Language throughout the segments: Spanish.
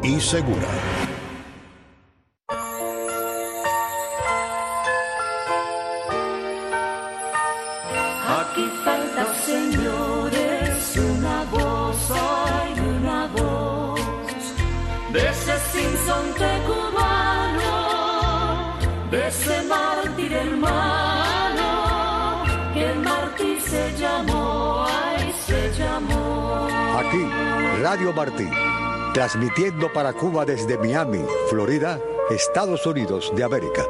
y segura. Aquí falta, señores, una voz, hay una voz de ese sinsonte cubano, de ese mártir hermano, que el mártir se llamó, ay, se llamó. Aquí, Radio Martí, transmitiendo para Cuba desde Miami, Florida, Estados Unidos de América.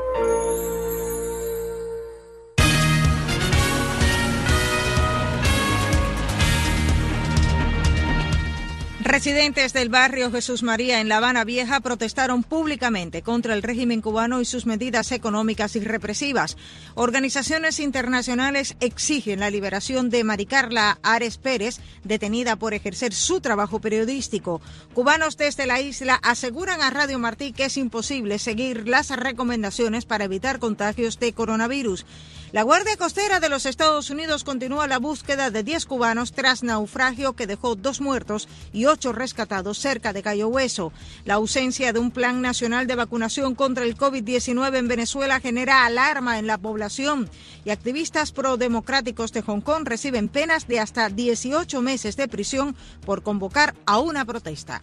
Residentes del barrio Jesús María en La Habana Vieja protestaron públicamente contra el régimen cubano y sus medidas económicas y represivas. Organizaciones internacionales exigen la liberación de Maricarla Ares Pérez, detenida por ejercer su trabajo periodístico. Cubanos desde la isla aseguran a Radio Martí que es imposible seguir las recomendaciones para evitar contagios de coronavirus. La Guardia Costera de los Estados Unidos continúa la búsqueda de 10 cubanos tras naufragio que dejó 2 muertos y 8 rescatados cerca de Cayo Hueso. La ausencia de un plan nacional de vacunación contra el COVID-19 en Venezuela genera alarma en la población y activistas prodemocráticos de Hong Kong reciben penas de hasta 18 meses de prisión por convocar a una protesta.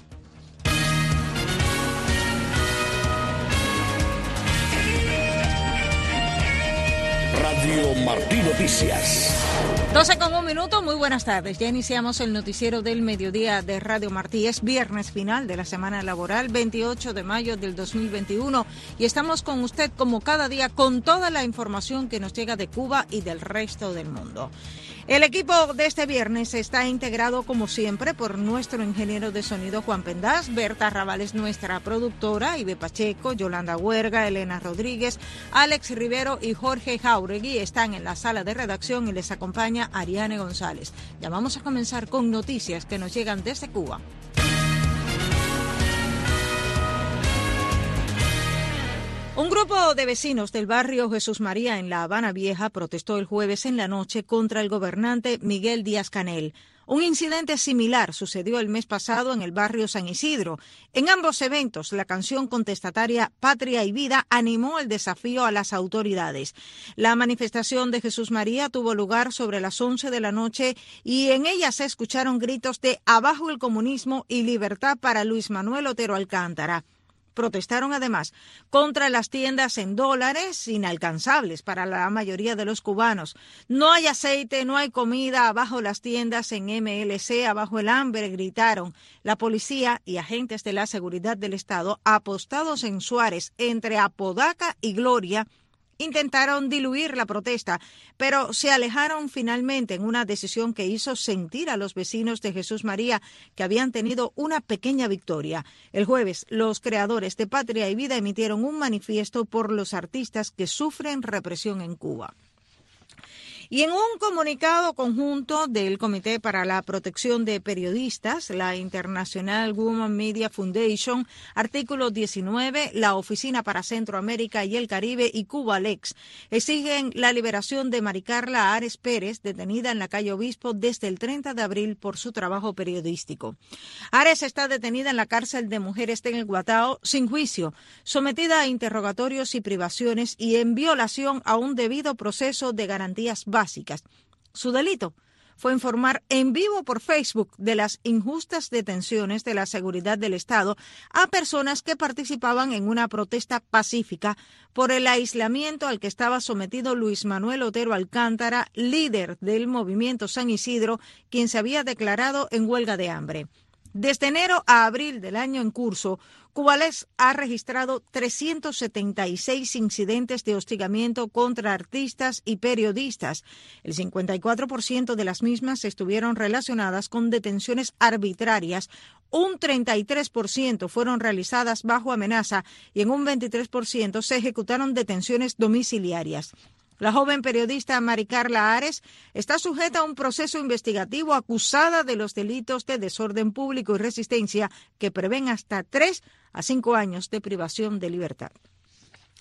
Radio Martí Noticias. 12:01, muy buenas tardes. Ya iniciamos el noticiero del mediodía de Radio Martí. Es viernes final de la semana laboral, 28 de mayo del 2021, y estamos con usted como cada día con toda la información que nos llega de Cuba y del resto del mundo. El equipo de este viernes está integrado, como siempre, por nuestro ingeniero de sonido Juan Pendás, Berta Raval es nuestra productora, Ibe Pacheco, Yolanda Huerga, Elena Rodríguez, Alex Rivero y Jorge Jauregui están en la sala de redacción y les acompaña Ariane González. Ya vamos a comenzar con noticias que nos llegan desde Cuba. Un grupo de vecinos del barrio Jesús María en La Habana Vieja protestó el jueves en la noche contra el gobernante Miguel Díaz-Canel. Un incidente similar sucedió el mes pasado en el barrio San Isidro. En ambos eventos, la canción contestataria Patria y Vida animó el desafío a las autoridades. La manifestación de Jesús María tuvo lugar sobre las 11 de la noche y en ella se escucharon gritos de «Abajo el comunismo» y «Libertad para Luis Manuel Otero Alcántara». Protestaron además contra las tiendas en dólares inalcanzables para la mayoría de los cubanos. No hay aceite, no hay comida, abajo las tiendas en MLC, abajo el hambre, gritaron. La policía y agentes de la seguridad del Estado, apostados en Suárez, entre Apodaca y Gloria, intentaron diluir la protesta, pero se alejaron finalmente en una decisión que hizo sentir a los vecinos de Jesús María que habían tenido una pequeña victoria. El jueves, los creadores de Patria y Vida emitieron un manifiesto por los artistas que sufren represión en Cuba. Y en un comunicado conjunto del Comité para la Protección de Periodistas, la International Women Media Foundation, Artículo 19, la Oficina para Centroamérica y el Caribe y Cubalex exigen la liberación de Maricarla Ares Pérez, detenida en la calle Obispo desde el 30 de abril por su trabajo periodístico. Ares está detenida en la cárcel de mujeres de El Guatao sin juicio, sometida a interrogatorios y privaciones y en violación a un debido proceso de garantías básicas. Su delito fue informar en vivo por Facebook de las injustas detenciones de la seguridad del Estado a personas que participaban en una protesta pacífica por el aislamiento al que estaba sometido Luis Manuel Otero Alcántara, líder del movimiento San Isidro, quien se había declarado en huelga de hambre. Desde enero a abril del año en curso, Cubalex ha registrado 376 incidentes de hostigamiento contra artistas y periodistas. El 54% de las mismas estuvieron relacionadas con detenciones arbitrarias, un 33% fueron realizadas bajo amenaza y en un 23% se ejecutaron detenciones domiciliarias. La joven periodista Maricarla Ares está sujeta a un proceso investigativo acusada de los delitos de desorden público y resistencia que prevén hasta 3 a 5 años de privación de libertad.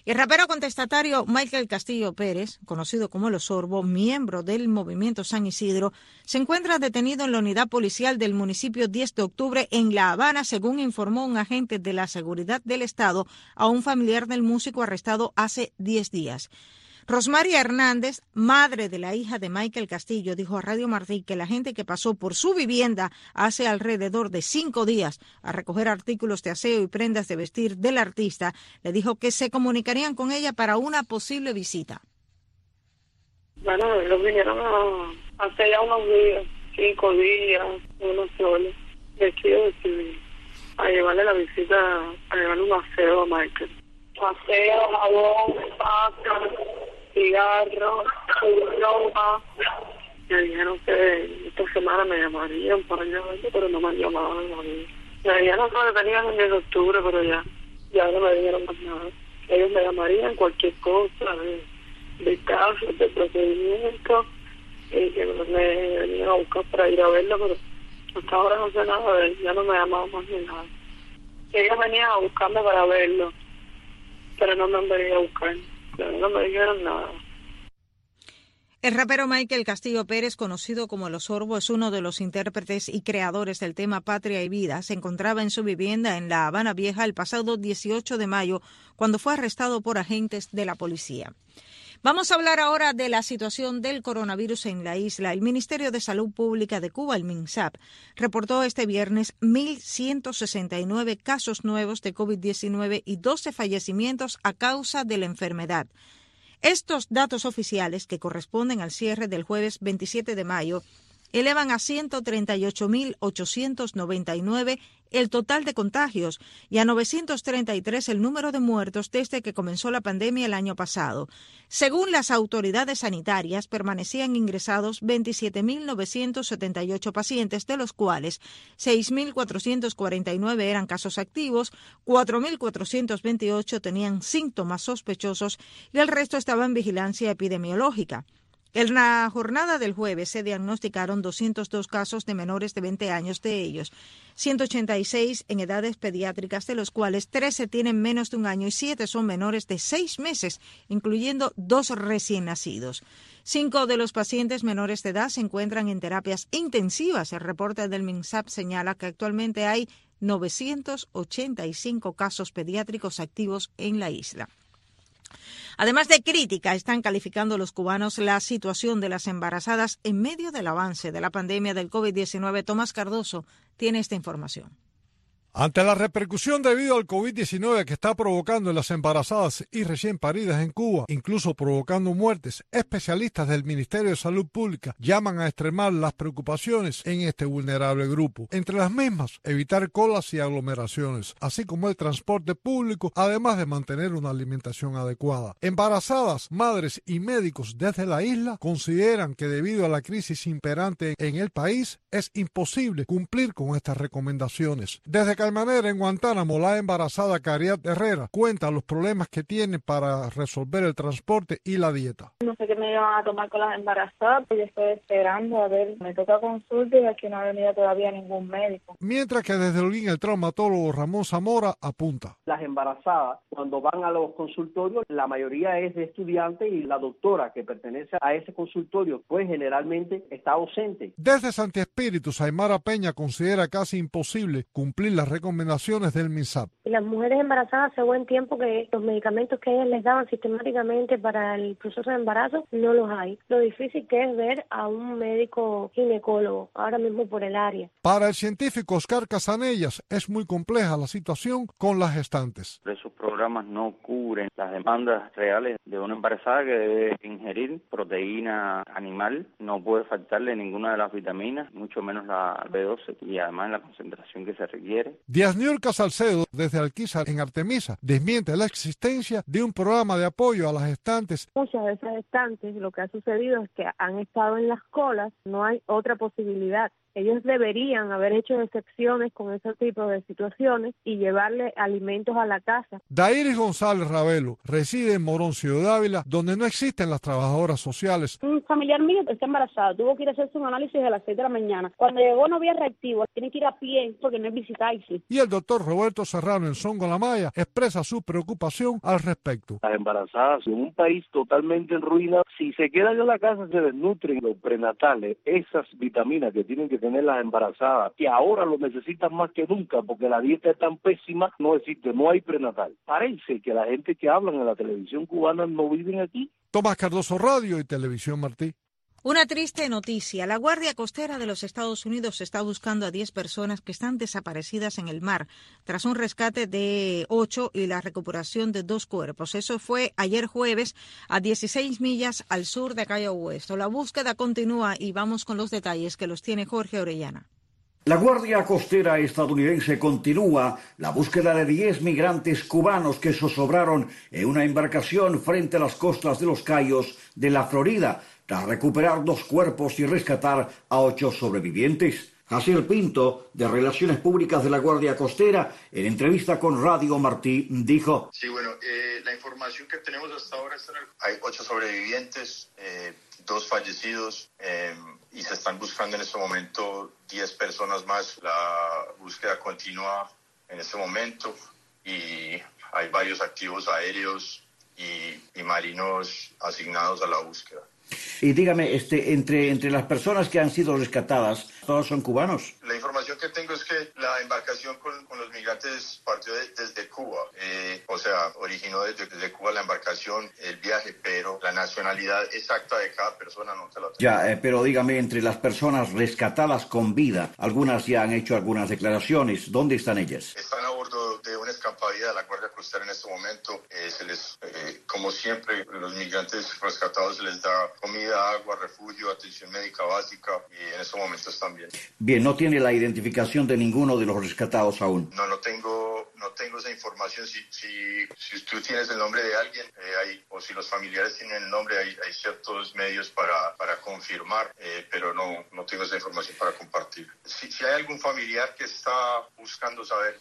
El rapero contestatario Michael Castillo Pérez, conocido como El Osorbo, miembro del Movimiento San Isidro, se encuentra detenido en la unidad policial del municipio 10 de octubre en La Habana, según informó un agente de la seguridad del Estado a un familiar del músico arrestado hace 10 días. Rosmaria Hernández, madre de la hija de Michael Castillo, dijo a Radio Martí que la gente que pasó por su vivienda hace alrededor de 5 días a recoger artículos de aseo y prendas de vestir del artista, le dijo que se comunicarían con ella para una posible visita. Bueno, ellos vinieron hace ya unos días, 5 días, unos soles, vestidos de civil, a llevarle la visita, a llevarle un aseo a Michael. Aseo, jabón, pasta, cigarros, ropa. Me dijeron que esta semana me llamarían para llevarlo, pero no me han llamado todavía. Me dijeron que tenían el 10 de octubre, pero ya no me dijeron más nada. Ellos me llamarían cualquier cosa de casos, de procedimiento, y que me venían a buscar para ir a verlo, pero hasta ahora no sé nada de él, ya no me llamaban más ni nada. Ellos venían a buscarme para verlo, pero no me han venido a buscar, no me dijeron nada. El rapero Michael Castillo Pérez, conocido como El Osorbo, es uno de los intérpretes y creadores del tema Patria y Vida. Se encontraba en su vivienda en La Habana Vieja el pasado 18 de mayo, cuando fue arrestado por agentes de la policía. Vamos a hablar ahora de la situación del coronavirus en la isla. El Ministerio de Salud Pública de Cuba, el MINSAP, reportó este viernes 1.169 casos nuevos de COVID-19 y 12 fallecimientos a causa de la enfermedad. Estos datos oficiales, que corresponden al cierre del jueves 27 de mayo, elevan a 138.899 el total de contagios y a 933 el número de muertos desde que comenzó la pandemia el año pasado. Según las autoridades sanitarias, permanecían ingresados 27.978 pacientes, de los cuales 6.449 eran casos activos, 4.428 tenían síntomas sospechosos y el resto estaba en vigilancia epidemiológica. En la jornada del jueves se diagnosticaron 202 casos de menores de 20 años, de ellos 186 en edades pediátricas, de los cuales 13 tienen menos de un año y 7 son menores de 6 meses, incluyendo 2 recién nacidos. 5 de los pacientes menores de edad se encuentran en terapias intensivas. El reporte del MINSAP señala que actualmente hay 985 casos pediátricos activos en la isla. Además de crítica, están calificando los cubanos la situación de las embarazadas en medio del avance de la pandemia del COVID-19. Tomás Cardoso tiene esta información. Ante la repercusión debido al COVID-19 que está provocando en las embarazadas y recién paridas en Cuba, incluso provocando muertes, especialistas del Ministerio de Salud Pública llaman a extremar las preocupaciones en este vulnerable grupo. Entre las mismas, evitar colas y aglomeraciones, así como el transporte público, además de mantener una alimentación adecuada. Embarazadas, madres y médicos desde la isla consideran que debido a la crisis imperante en el país, es imposible cumplir con estas recomendaciones. Desde Calmanera, en Guantánamo, la embarazada Cariat Herrera cuenta los problemas que tiene para resolver el transporte y la dieta. No sé qué me iban a tomar con las embarazadas, yo estoy esperando a ver, me toca consulta y aquí no ha venido todavía ningún médico. Mientras que desde Holguín el traumatólogo Ramón Zamora apunta. Las embarazadas, cuando van a los consultorios, la mayoría es de estudiantes y la doctora que pertenece a ese consultorio, pues generalmente está ausente. Desde Santi Espíritu, Aymara Peña considera casi imposible cumplir las recomendaciones del MINSAP. Las mujeres embarazadas hace buen tiempo que los medicamentos que ellas les daban sistemáticamente para el proceso de embarazo no los hay. Lo difícil que es ver a un médico ginecólogo ahora mismo por el área. Para el científico Oscar Casanellas es muy compleja la situación con las gestantes. Esos programas no cubren las demandas reales de una embarazada que debe ingerir proteína animal, no puede faltarle ninguna de las vitaminas, mucho menos la B12 y además la concentración que se requiere. Díaz Niurka Salcedo, desde Alquizar en Artemisa, desmiente la existencia de un programa de apoyo a las gestantes. Muchas de esas gestantes lo que ha sucedido es que han estado en las colas, no hay otra posibilidad. Ellos deberían haber hecho excepciones con ese tipo de situaciones y llevarle alimentos a la casa. Dairis González Ravelo reside en Morón, Ciudad Ávila, donde no existen las trabajadoras sociales. Un familiar mío está embarazado, tuvo que ir a hacerse un análisis a las 6 de la mañana. Cuando llegó no había reactivo, tiene que ir a pie porque no hay visitáis. sí. Y el doctor Roberto Serrano en Songolamaya expresa su preocupación al respecto. Las embarazadas en un país totalmente en ruina, si se quedan en la casa se desnutren los prenatales, esas vitaminas que tienen que tener las embarazadas, que ahora lo necesitan más que nunca porque la dieta es tan pésima, no existe, no hay prenatal. Parece que la gente que hablan en la televisión cubana no viven aquí. Tomás Cardoso, Radio y Televisión Martí. Una triste noticia. La Guardia Costera de los Estados Unidos está buscando a 10 personas que están desaparecidas en el mar tras un rescate de 8 y la recuperación de 2 cuerpos. Eso fue ayer jueves a 16 millas al sur de Cayo Hueso. La búsqueda continúa y vamos con los detalles que los tiene Jorge Orellana. La Guardia Costera estadounidense continúa la búsqueda de 10 migrantes cubanos que zozobraron en una embarcación frente a las costas de los Cayos de la Florida, tras recuperar 2 cuerpos y rescatar a 8 sobrevivientes. Jaciel Pinto, de Relaciones Públicas de la Guardia Costera, en entrevista con Radio Martí, dijo: Sí, bueno, la información que tenemos hasta ahora es que hay 8 sobrevivientes, 2 fallecidos, y se están buscando en este momento 10 personas más. La búsqueda continúa en este momento y hay varios activos aéreos y marinos asignados a la búsqueda. Y dígame, entre las personas que han sido rescatadas, ¿todos son cubanos? La información que tengo es que la embarcación con los migrantes partió desde Cuba. O sea, originó desde Cuba la embarcación, el viaje, pero la nacionalidad exacta de cada persona no te la tengo. Ya, pero dígame, entre las personas rescatadas con vida, algunas ya han hecho algunas declaraciones. ¿Dónde están ellas? Están a bordo de una escapavida de la Guardia Costera en este momento. Como siempre, los migrantes rescatados se les da comida, agua, refugio, atención médica básica, y en estos momentos también. Bien, ¿no tiene la identificación de ninguno de los rescatados aún? No tengo esa información. Si tú tienes el nombre de alguien, o si los familiares tienen el nombre, hay ciertos medios para confirmar, pero no tengo esa información para compartir. Si hay algún familiar que está buscando saber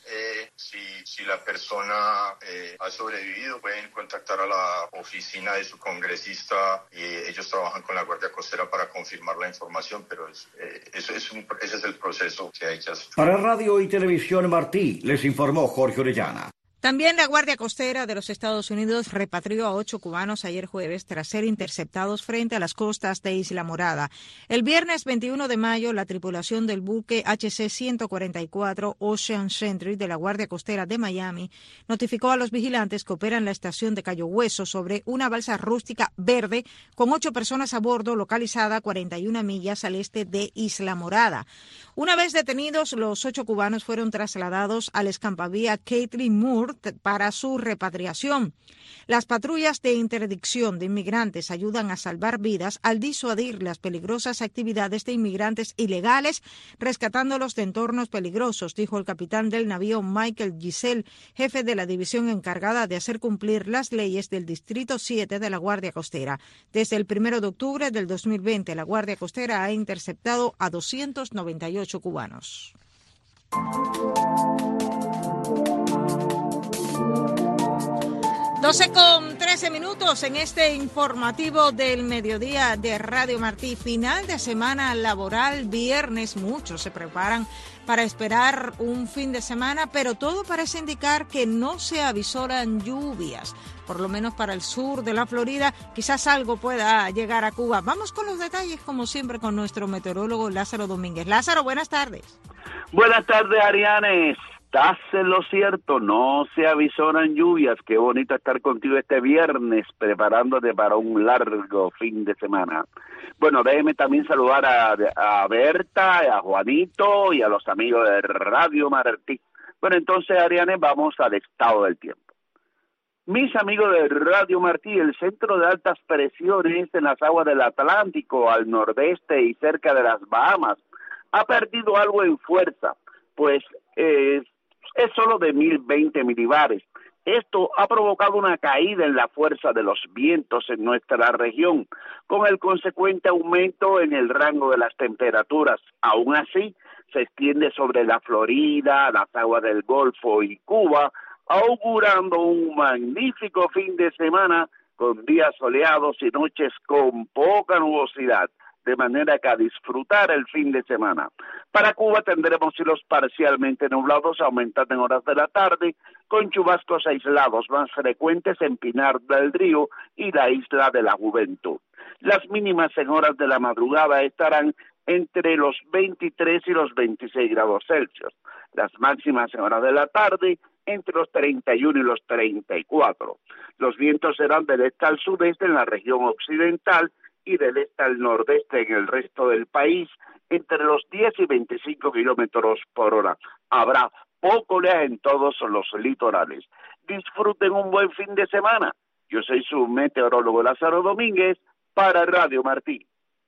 si la persona ha sobrevivido, pueden contactar a la oficina de su congresista, y ellos trabajan con la Guardia Costera para confirmar la información, pero ese es el proceso que hay que hacer. Para Radio y Televisión Martí, les informó Jorge Orellana. También la Guardia Costera de los Estados Unidos repatrió a 8 cubanos ayer jueves tras ser interceptados frente a las costas de Isla Morada. El viernes 21 de mayo, la tripulación del buque HC-144 Ocean Sentry de la Guardia Costera de Miami notificó a los vigilantes que operan la estación de Cayo Hueso sobre una balsa rústica verde con 8 personas a bordo, localizada a 41 millas al este de Isla Morada. Una vez detenidos, los 8 cubanos fueron trasladados al escampavía Caitlin Moore para su repatriación. Las patrullas de interdicción de inmigrantes ayudan a salvar vidas al disuadir las peligrosas actividades de inmigrantes ilegales, rescatándolos de entornos peligrosos, dijo el capitán del navío Michael Giselle, jefe de la división encargada de hacer cumplir las leyes del Distrito 7 de la Guardia Costera. Desde el 1 de octubre del 2020, la Guardia Costera ha interceptado a 298 cubanos. 12:13 en este informativo del mediodía de Radio Martí. Final de semana laboral, viernes. Muchos se preparan para esperar un fin de semana, pero todo parece indicar que no se avisoran lluvias, por lo menos para el sur de la Florida. Quizás algo pueda llegar a Cuba. Vamos con los detalles, como siempre, con nuestro meteorólogo Lázaro Domínguez. Lázaro, buenas tardes. Buenas tardes, Ariane. Estás en lo cierto, no se avisoran lluvias. Qué bonito estar contigo este viernes, preparándote para un largo fin de semana. Bueno, déjeme también saludar a Berta, a Juanito y a los amigos de Radio Martí. Bueno, entonces, Ariane, vamos al estado del tiempo. Mis amigos de Radio Martí, el centro de altas presiones en las aguas del Atlántico, al nordeste y cerca de las Bahamas, ha perdido algo en fuerza, pues es solo de 1020 milibares. Esto ha provocado una caída en la fuerza de los vientos en nuestra región, con el consecuente aumento en el rango de las temperaturas. Aún así, se extiende sobre la Florida, las aguas del Golfo y Cuba, augurando un magnífico fin de semana con días soleados y noches con poca nubosidad. de manera que a disfrutar el fin de semana. Para Cuba tendremos cielos parcialmente nublados, aumentando en horas de la tarde, con chubascos aislados más frecuentes en Pinar del Río y la Isla de la Juventud. Las mínimas en horas de la madrugada estarán entre los 23 y los 26 grados Celsius. Las máximas en horas de la tarde entre los 31 y los 34. Los vientos serán del este al sudeste en la región occidental y del este al nordeste en el resto del país, entre los 10 y 25 kilómetros por hora. Habrá poco oleaje en todos los litorales. Disfruten un buen fin de semana. Yo soy su meteorólogo Lázaro Domínguez para Radio Martí.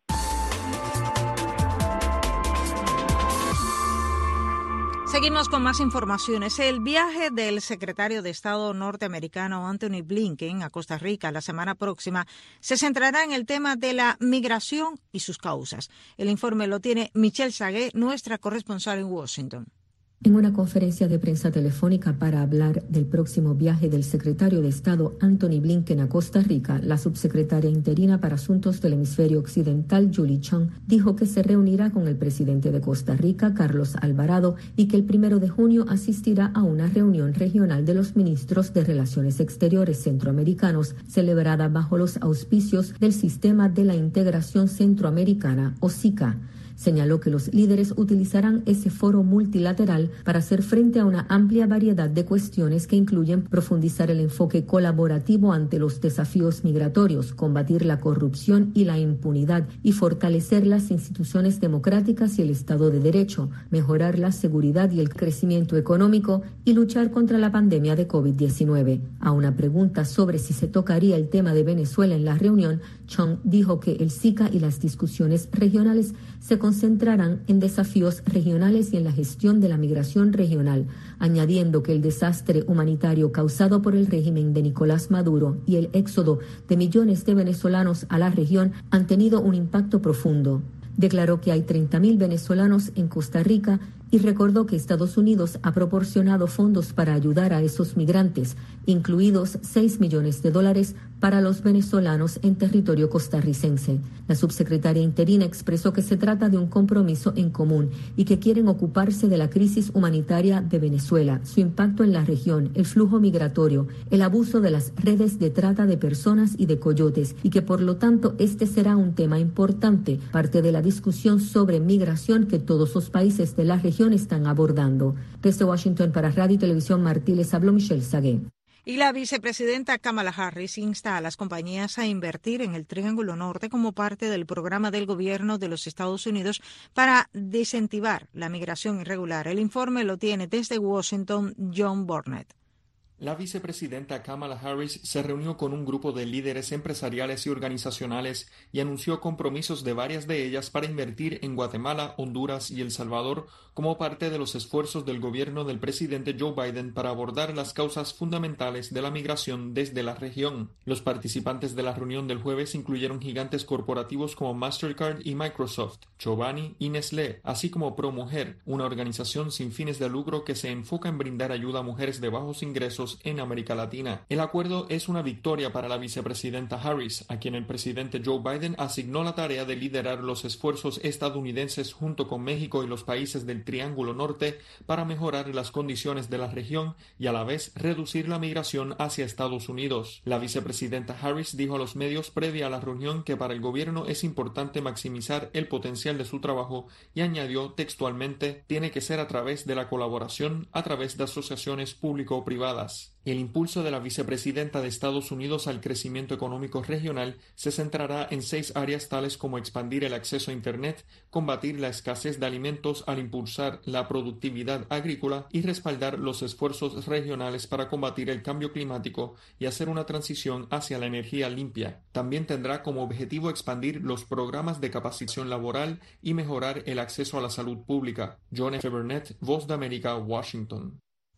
Seguimos con más informaciones. El viaje del secretario de Estado norteamericano Antony Blinken a Costa Rica la semana próxima se centrará en el tema de la migración y sus causas. El informe lo tiene Michelle Sagué, nuestra corresponsal en Washington. En una conferencia de prensa telefónica para hablar del próximo viaje del secretario de Estado Antony Blinken a Costa Rica, la subsecretaria interina para Asuntos del Hemisferio Occidental, Julie Chung, dijo que se reunirá con el presidente de Costa Rica, Carlos Alvarado, y que el 1 de junio asistirá a una reunión regional de los ministros de Relaciones Exteriores centroamericanos, celebrada bajo los auspicios del Sistema de la Integración Centroamericana, o SICA. Señaló que los líderes utilizarán ese foro multilateral para hacer frente a una amplia variedad de cuestiones que incluyen profundizar el enfoque colaborativo ante los desafíos migratorios, combatir la corrupción y la impunidad y fortalecer las instituciones democráticas y el Estado de Derecho, mejorar la seguridad y el crecimiento económico y luchar contra la pandemia de COVID-19. A una pregunta sobre si se tocaría el tema de Venezuela en la reunión, Chung dijo que el SICA y las discusiones regionales se concentrarán en desafíos regionales y en la gestión de la migración regional, añadiendo que el desastre humanitario causado por el régimen de Nicolás Maduro y el éxodo de millones de venezolanos a la región han tenido un impacto profundo. Declaró que hay 30.000 venezolanos en Costa Rica y recordó que Estados Unidos ha proporcionado fondos para ayudar a esos migrantes, incluidos $6 millones para los venezolanos en territorio costarricense. La subsecretaria interina expresó que se trata de un compromiso en común y que quieren ocuparse de la crisis humanitaria de Venezuela, su impacto en la región, el flujo migratorio, el abuso de las redes de trata de personas y de coyotes, y que por lo tanto este será un tema importante, parte de la discusión sobre migración que todos los países de la región están abordando. Desde Washington para Radio y Televisión Martí les habló Michelle Sagué. Y la vicepresidenta Kamala Harris insta a las compañías a invertir en el Triángulo Norte como parte del programa del gobierno de los Estados Unidos para desincentivar la migración irregular. El informe lo tiene desde Washington John Burnett. La vicepresidenta Kamala Harris se reunió con un grupo de líderes empresariales y organizacionales y anunció compromisos de varias de ellas para invertir en Guatemala, Honduras y El Salvador como parte de los esfuerzos del gobierno del presidente Joe Biden para abordar las causas fundamentales de la migración desde la región. Los participantes de la reunión del jueves incluyeron gigantes corporativos como Mastercard y Microsoft, Chobani y Nestlé, así como ProMujer, una organización sin fines de lucro que se enfoca en brindar ayuda a mujeres de bajos ingresos en América Latina. El acuerdo es una victoria para la vicepresidenta Harris, a quien el presidente Joe Biden asignó la tarea de liderar los esfuerzos estadounidenses junto con México y los países del Triángulo Norte para mejorar las condiciones de la región y a la vez reducir la migración hacia Estados Unidos. La vicepresidenta Harris dijo a los medios previa a la reunión que para el gobierno es importante maximizar el potencial de su trabajo y añadió textualmente: tiene que ser a través de la colaboración, a través de asociaciones público-privadas. El impulso de la vicepresidenta de Estados Unidos al crecimiento económico regional se centrará en 6 áreas tales como expandir el acceso a Internet, combatir la escasez de alimentos al impulsar la productividad agrícola y respaldar los esfuerzos regionales para combatir el cambio climático y hacer una transición hacia la energía limpia. También tendrá como objetivo expandir los programas de capacitación laboral y mejorar el acceso a la salud pública. John F. Burnett, Voz de América, Washington.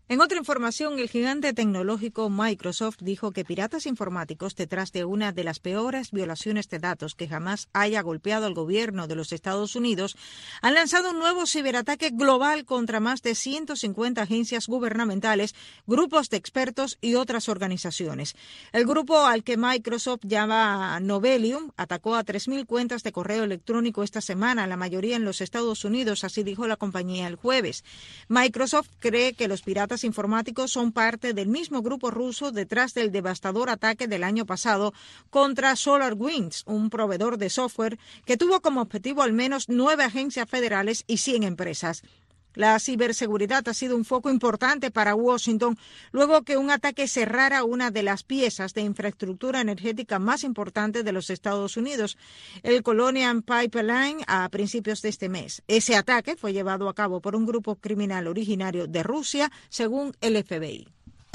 En otra información, el gigante tecnológico Microsoft dijo que piratas informáticos detrás de una de las peores violaciones de datos que jamás haya golpeado al gobierno de los Estados Unidos han lanzado un nuevo ciberataque global contra más de 150 agencias gubernamentales, grupos de expertos y otras organizaciones. El grupo al que Microsoft llama Novelium atacó a 3.000 cuentas de correo electrónico esta semana, la mayoría en los Estados Unidos, así dijo la compañía el jueves. Microsoft cree que los piratas informáticos son parte del mismo grupo ruso detrás del devastador ataque del año pasado contra SolarWinds, un proveedor de software que tuvo como objetivo al menos 9 agencias federales y 100 empresas. La ciberseguridad ha sido un foco importante para Washington luego que un ataque cerrara una de las piezas de infraestructura energética más importante de los Estados Unidos, el Colonial Pipeline, a principios de este mes. Ese ataque fue llevado a cabo por un grupo criminal originario de Rusia, según el FBI.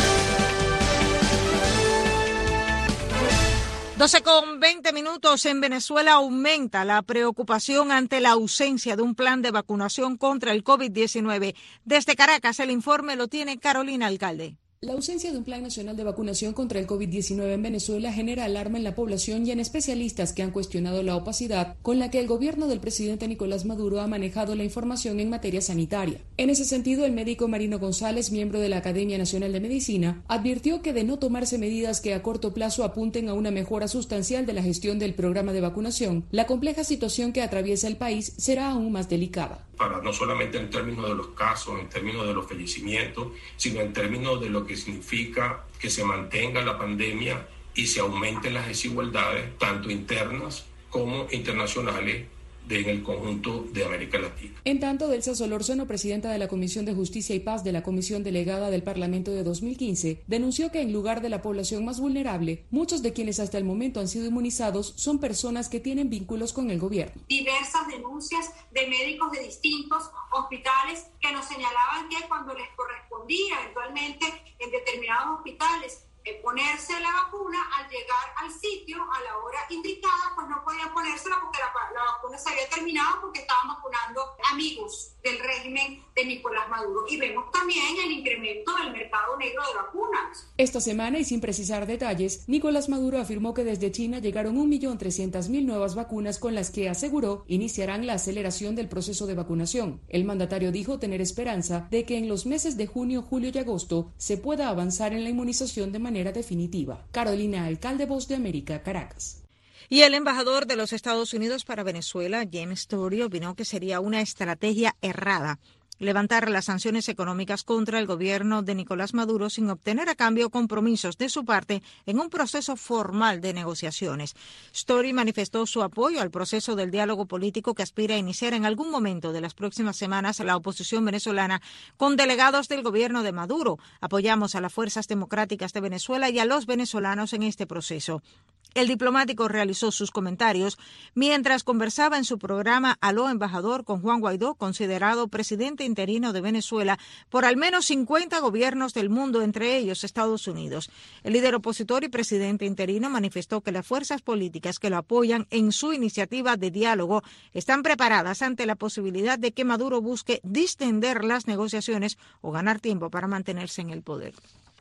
12:20 en Venezuela. Aumenta la preocupación ante la ausencia de un plan de vacunación contra el COVID-19. Desde Caracas, el informe lo tiene Carolina Alcalde. La ausencia de un plan nacional de vacunación contra el COVID-19 en Venezuela genera alarma en la población y en especialistas que han cuestionado la opacidad con la que el gobierno del presidente Nicolás Maduro ha manejado la información en materia sanitaria. En ese sentido, el médico Marino González, miembro de la Academia Nacional de Medicina, advirtió que de no tomarse medidas que a corto plazo apunten a una mejora sustancial de la gestión del programa de vacunación, la compleja situación que atraviesa el país será aún más delicada. Para no solamente en términos de los casos, en términos de los fallecimientos, sino en términos de lo que significa que se mantenga la pandemia y se aumenten las desigualdades, tanto internas como internacionales, en el conjunto de América Latina. En tanto, Delsa Solórzano, presidenta de la Comisión de Justicia y Paz de la Comisión Delegada del Parlamento de 2015, denunció que en lugar de la población más vulnerable, muchos de quienes hasta el momento han sido inmunizados son personas que tienen vínculos con el gobierno. Diversas denuncias de médicos de distintos hospitales que nos señalaban que cuando les correspondía eventualmente en determinados hospitales ponerse la vacuna, al llegar al sitio a la hora indicada, pues no podían ponérsela porque la vacuna se había terminado porque estaban vacunando amigos del régimen de Nicolás Maduro. Y vemos también el incremento del mercado negro de vacunas. Esta semana, y sin precisar detalles, Nicolás Maduro afirmó que desde China llegaron 1.300.000 nuevas vacunas con las que aseguró iniciarán la aceleración del proceso de vacunación. El mandatario dijo tener esperanza de que en los meses de junio, julio y agosto se pueda avanzar en la inmunización de manera definitiva. Carolina Alcalde, Voz de América, Caracas. Y el embajador de los Estados Unidos para Venezuela, James Story, opinó que sería una estrategia errada levantar las sanciones económicas contra el gobierno de Nicolás Maduro sin obtener a cambio compromisos de su parte en un proceso formal de negociaciones. Story manifestó su apoyo al proceso del diálogo político que aspira a iniciar en algún momento de las próximas semanas la oposición venezolana con delegados del gobierno de Maduro. Apoyamos a las fuerzas democráticas de Venezuela y a los venezolanos en este proceso. El diplomático realizó sus comentarios mientras conversaba en su programa Aló Embajador con Juan Guaidó, considerado presidente interino de Venezuela por al menos 50 gobiernos del mundo, entre ellos Estados Unidos. El líder opositor y presidente interino manifestó que las fuerzas políticas que lo apoyan en su iniciativa de diálogo están preparadas ante la posibilidad de que Maduro busque distender las negociaciones o ganar tiempo para mantenerse en el poder.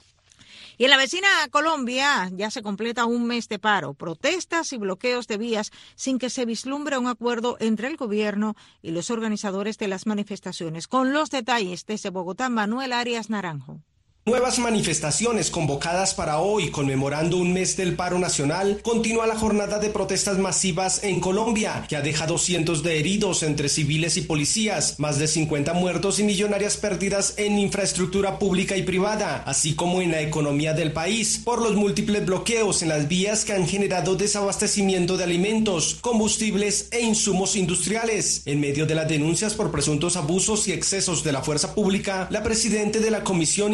Y en la vecina Colombia ya se completa un mes de paro, protestas y bloqueos de vías sin que se vislumbre un acuerdo entre el gobierno y los organizadores de las manifestaciones. Con los detalles desde Bogotá, Manuel Arias Naranjo. Nuevas manifestaciones convocadas para hoy, conmemorando un mes del paro nacional. Continúa la jornada de protestas masivas en Colombia, que ha dejado cientos de heridos entre civiles y policías, más de 50 muertos y millonarias pérdidas en infraestructura pública y privada, así como en la economía del país, por los múltiples bloqueos en las vías que han generado desabastecimiento de alimentos, combustibles e insumos industriales. En medio de las denuncias por presuntos abusos y excesos de la fuerza pública, la presidenta de la Comisión Interamericana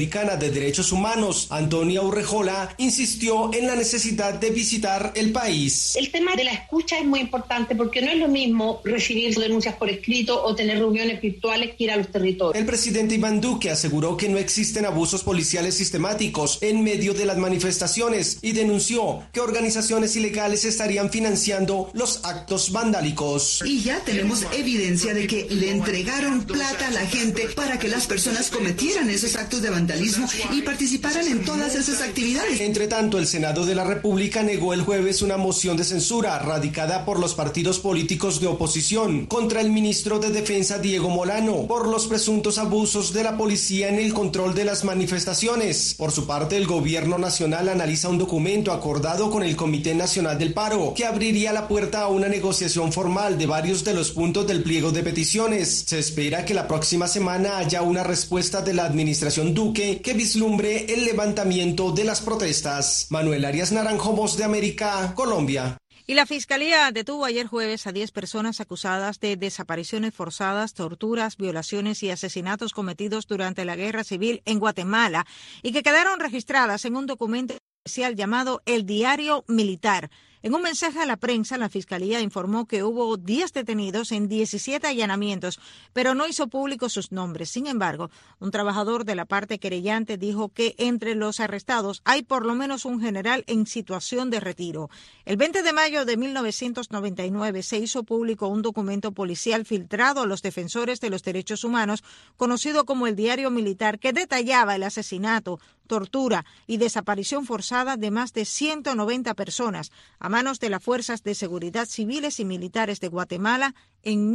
Interamericana de Derechos Humanos, Antonia Urrejola, insistió en la necesidad de visitar el país. El tema de la escucha es muy importante porque no es lo mismo recibir denuncias por escrito o tener reuniones virtuales que ir a los territorios. El presidente Iván Duque aseguró que no existen abusos policiales sistemáticos en medio de las manifestaciones y denunció que organizaciones ilegales estarían financiando los actos vandálicos. Y ya tenemos evidencia de que le entregaron plata a la gente para que las personas cometieran esos actos de vandalismo y participaran en todas esas actividades. Entre tanto, el Senado de la República negó el jueves una moción de censura radicada por los partidos políticos de oposición contra el ministro de Defensa Diego Molano por los presuntos abusos de la policía en el control de las manifestaciones. Por su parte, el gobierno nacional analiza un documento acordado con el Comité Nacional del Paro que abriría la puerta a una negociación formal de varios de los puntos del pliego de peticiones. Se espera que la próxima semana haya una respuesta de la administración Duque que vislumbre el levantamiento de las protestas. Manuel Arias Naranjo, Voz de América, Colombia. Y la Fiscalía detuvo ayer jueves a 10 personas acusadas de desapariciones forzadas, torturas, violaciones y asesinatos cometidos durante la Guerra Civil en Guatemala y que quedaron registradas en un documento especial llamado El Diario Militar. En un mensaje a la prensa, la Fiscalía informó que hubo 10 detenidos en 17 allanamientos, pero no hizo públicos sus nombres. Sin embargo, un trabajador de la parte querellante dijo que entre los arrestados hay por lo menos un general en situación de retiro. El 20 de mayo de 1999 se hizo público un documento policial filtrado a los defensores de los derechos humanos, conocido como el Diario Militar, que detallaba el asesinato, tortura y desaparición forzada de más de 190 personas a manos de las fuerzas de seguridad civiles y militares de Guatemala en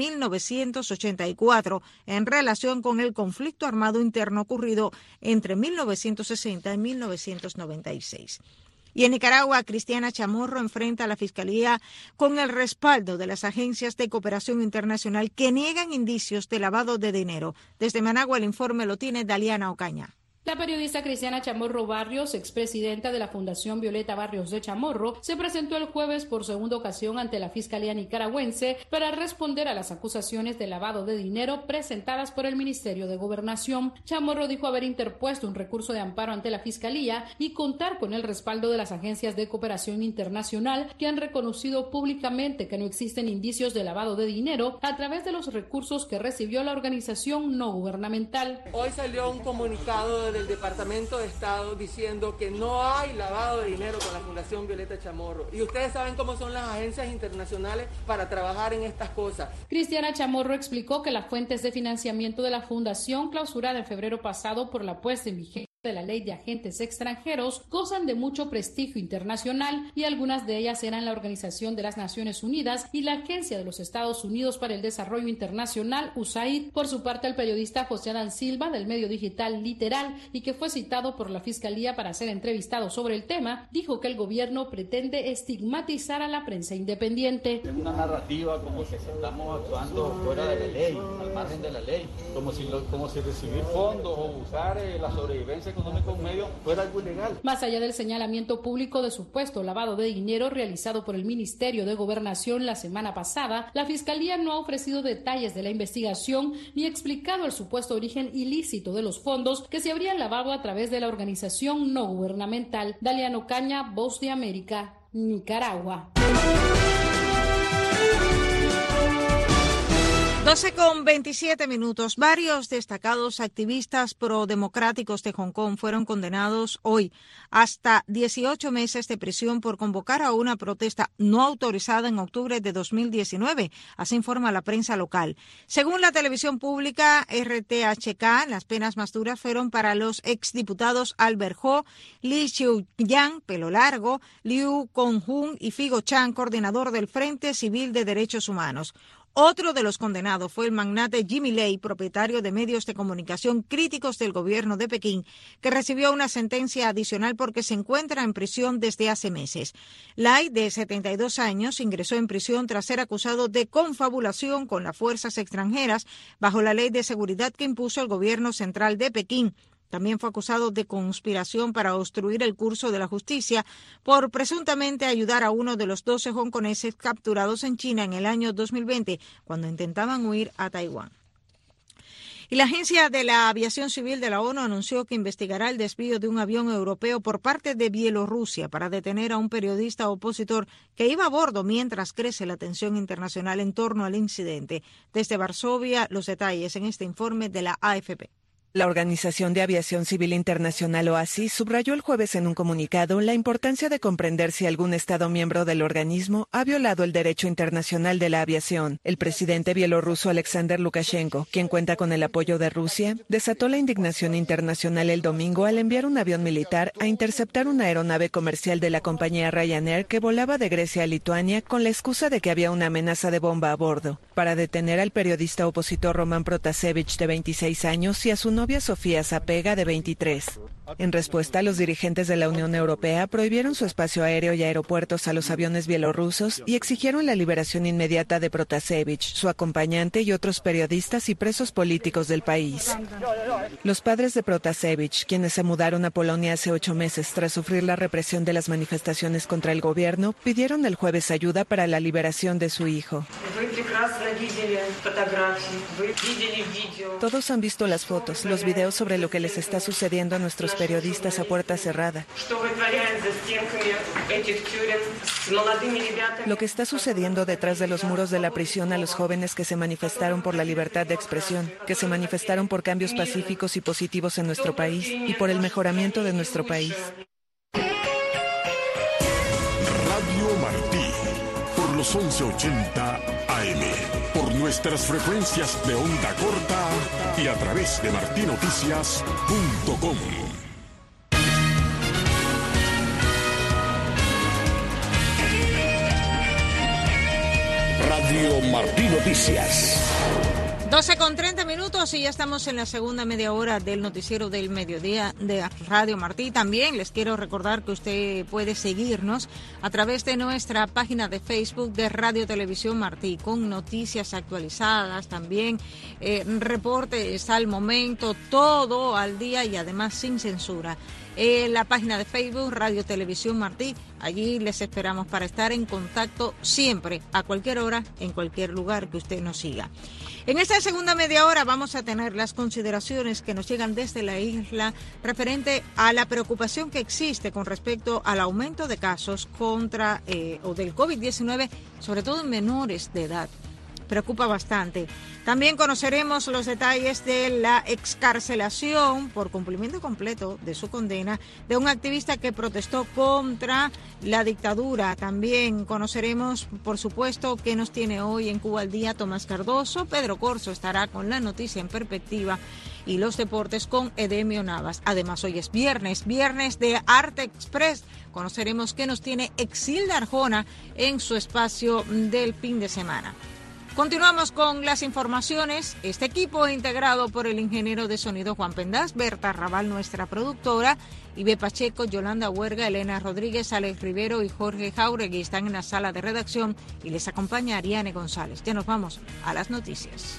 1984 en relación con el conflicto armado interno ocurrido entre 1960 y 1996. Y en Nicaragua, Cristiana Chamorro enfrenta a la Fiscalía con el respaldo de las agencias de cooperación internacional que niegan indicios de lavado de dinero. Desde Managua el informe lo tiene Daliana Ocaña. La periodista Cristiana Chamorro Barrios, expresidenta de la Fundación Violeta Barrios de Chamorro, se presentó el jueves por segunda ocasión ante la Fiscalía nicaragüense para responder a las acusaciones de lavado de dinero presentadas por el Ministerio de Gobernación. Chamorro dijo haber interpuesto un recurso de amparo ante la Fiscalía y contar con el respaldo de las agencias de cooperación internacional que han reconocido públicamente que no existen indicios de lavado de dinero a través de los recursos que recibió la organización no gubernamental. Hoy salió un comunicado del Departamento de Estado diciendo que no hay lavado de dinero con la Fundación Violeta Chamorro. Y ustedes saben cómo son las agencias internacionales para trabajar en estas cosas. Cristiana Chamorro explicó que las fuentes de financiamiento de la fundación, clausurada en febrero pasado por la puesta en vigencia de la Ley de Agentes Extranjeros, gozan de mucho prestigio internacional y algunas de ellas eran la Organización de las Naciones Unidas y la Agencia de los Estados Unidos para el Desarrollo Internacional, USAID. Por su parte, el periodista José Adán Silva, del medio digital Literal, y que fue citado por la Fiscalía para ser entrevistado sobre el tema, dijo que el gobierno pretende estigmatizar a la prensa independiente. Es una narrativa como que estamos actuando fuera de la ley, al margen de la ley, como si recibir fondos o usar la sobrevivencia económico medio fuera algo ilegal. Más allá del señalamiento público de supuesto lavado de dinero realizado por el Ministerio de Gobernación la semana pasada, la Fiscalía no ha ofrecido detalles de la investigación ni explicado el supuesto origen ilícito de los fondos que se habrían lavado a través de la organización no gubernamental. Daliana Ocaña, Voz de América, Nicaragua. 12:27. Varios destacados activistas prodemocráticos de Hong Kong fueron condenados hoy hasta 18 meses de prisión por convocar a una protesta no autorizada en octubre de 2019, así informa la prensa local. Según la televisión pública RTHK, las penas más duras fueron para los exdiputados Albert Ho, Li Xiuyang, pelo largo, Liu Conjun y Figo Chan, coordinador del Frente Civil de Derechos Humanos. Otro de los condenados fue el magnate Jimmy Lai, propietario de medios de comunicación críticos del gobierno de Pekín, que recibió una sentencia adicional porque se encuentra en prisión desde hace meses. Lai, de 72 años, ingresó en prisión tras ser acusado de confabulación con las fuerzas extranjeras bajo la ley de seguridad que impuso el gobierno central de Pekín. También fue acusado de conspiración para obstruir el curso de la justicia por presuntamente ayudar a uno de los 12 hongkoneses capturados en China en el año 2020 cuando intentaban huir a Taiwán. Y la Agencia de la Aviación Civil de la ONU anunció que investigará el desvío de un avión europeo por parte de Bielorrusia para detener a un periodista opositor que iba a bordo mientras crece la tensión internacional en torno al incidente. Desde Varsovia, los detalles en este informe de la AFP. La Organización de Aviación Civil Internacional OACI subrayó el jueves en un comunicado la importancia de comprender si algún Estado miembro del organismo ha violado el derecho internacional de la aviación. El presidente bielorruso Alexander Lukashenko, quien cuenta con el apoyo de Rusia, desató la indignación internacional el domingo al enviar un avión militar a interceptar una aeronave comercial de la compañía Ryanair que volaba de Grecia a Lituania con la excusa de que había una amenaza de bomba a bordo. Para detener al periodista opositor Roman Protasevich, de 26 años, y a su novia Sofía Zapega, de 23. En respuesta, los dirigentes de la Unión Europea prohibieron su espacio aéreo y aeropuertos a los aviones bielorrusos y exigieron la liberación inmediata de Protasevich, su acompañante y otros periodistas y presos políticos del país. Los padres de Protasevich, quienes se mudaron a Polonia hace 8 meses tras sufrir la represión de las manifestaciones contra el gobierno, pidieron el jueves ayuda para la liberación de su hijo. Todos han visto las fotos, los videos sobre lo que les está sucediendo a nuestros periodistas a puerta cerrada. Lo que está sucediendo detrás de los muros de la prisión a los jóvenes que se manifestaron por la libertad de expresión, que se manifestaron por cambios pacíficos y positivos en nuestro país y por el mejoramiento de nuestro país. Radio Martí, por los 1180 AM, por nuestras frecuencias de onda corta y a través de martinoticias.com. Radio Martí Noticias. 12:30 y ya estamos en la segunda media hora del noticiero del mediodía de Radio Martí. También les quiero recordar que usted puede seguirnos a través de nuestra página de Facebook de Radio Televisión Martí, con noticias actualizadas, también reportes al momento, todo al día y además sin censura. La página de Facebook Radio Televisión Martí, allí les esperamos para estar en contacto siempre, a cualquier hora, en cualquier lugar que usted nos siga. En esta segunda media hora vamos a tener las consideraciones que nos llegan desde la isla referente a la preocupación que existe con respecto al aumento de casos contra o del COVID-19, sobre todo en menores de edad. Preocupa bastante. También conoceremos los detalles de la excarcelación por cumplimiento completo de su condena de un activista que protestó contra la dictadura. También conoceremos, por supuesto, qué nos tiene hoy en Cuba al Día Tomás Cardoso. Pedro Corso estará con la noticia en perspectiva y los deportes con Edemio Navas. Además, hoy es viernes de Arte Express. Conoceremos qué nos tiene Exilda Arjona en su espacio del fin de semana. Continuamos con las informaciones. Este equipo integrado por el ingeniero de sonido Juan Pendaz, Berta Raval, nuestra productora, Ibe Pacheco, Yolanda Huerga, Elena Rodríguez, Alex Rivero y Jorge Jauregui están en la sala de redacción y les acompaña Ariane González. Ya nos vamos a las noticias.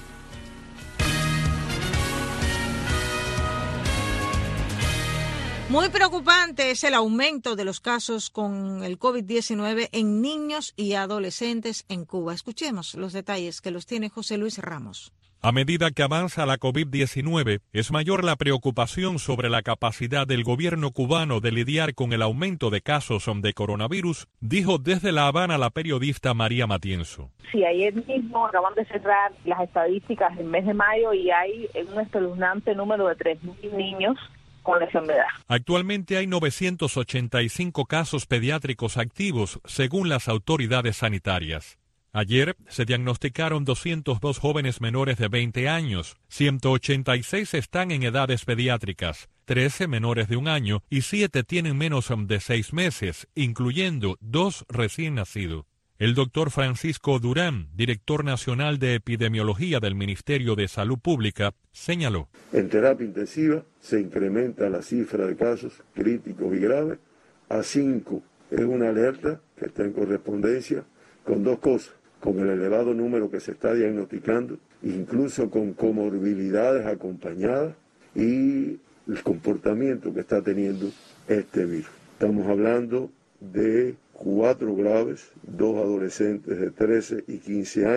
Muy preocupante es el aumento de los casos con el COVID-19 en niños y adolescentes en Cuba. Escuchemos los detalles que los tiene José Luis Ramos. A medida que avanza la COVID-19, es mayor la preocupación sobre la capacidad del gobierno cubano de lidiar con el aumento de casos de coronavirus, dijo desde La Habana la periodista María Matienzo. Sí, ayer mismo acaban de cerrar las estadísticas del mes de mayo y hay un espeluznante número de 3.000 niños con la enfermedad. Actualmente hay 985 casos pediátricos activos, según las autoridades sanitarias. Ayer se diagnosticaron 202 jóvenes menores de 20 años, 186 están en edades pediátricas, 13 menores de 1 año y 7 tienen menos de 6 meses, incluyendo 2 recién nacidos. El doctor Francisco Durán, director nacional de epidemiología del Ministerio de Salud Pública, señaló: en terapia intensiva se incrementa la cifra de casos críticos y graves a 5. Es una alerta que está en correspondencia con 2 cosas, con el elevado número que se está diagnosticando, incluso con comorbilidades acompañadas y el comportamiento que está teniendo este virus. Estamos hablando de 4 graves, 2 adolescentes de 13 y 15 años,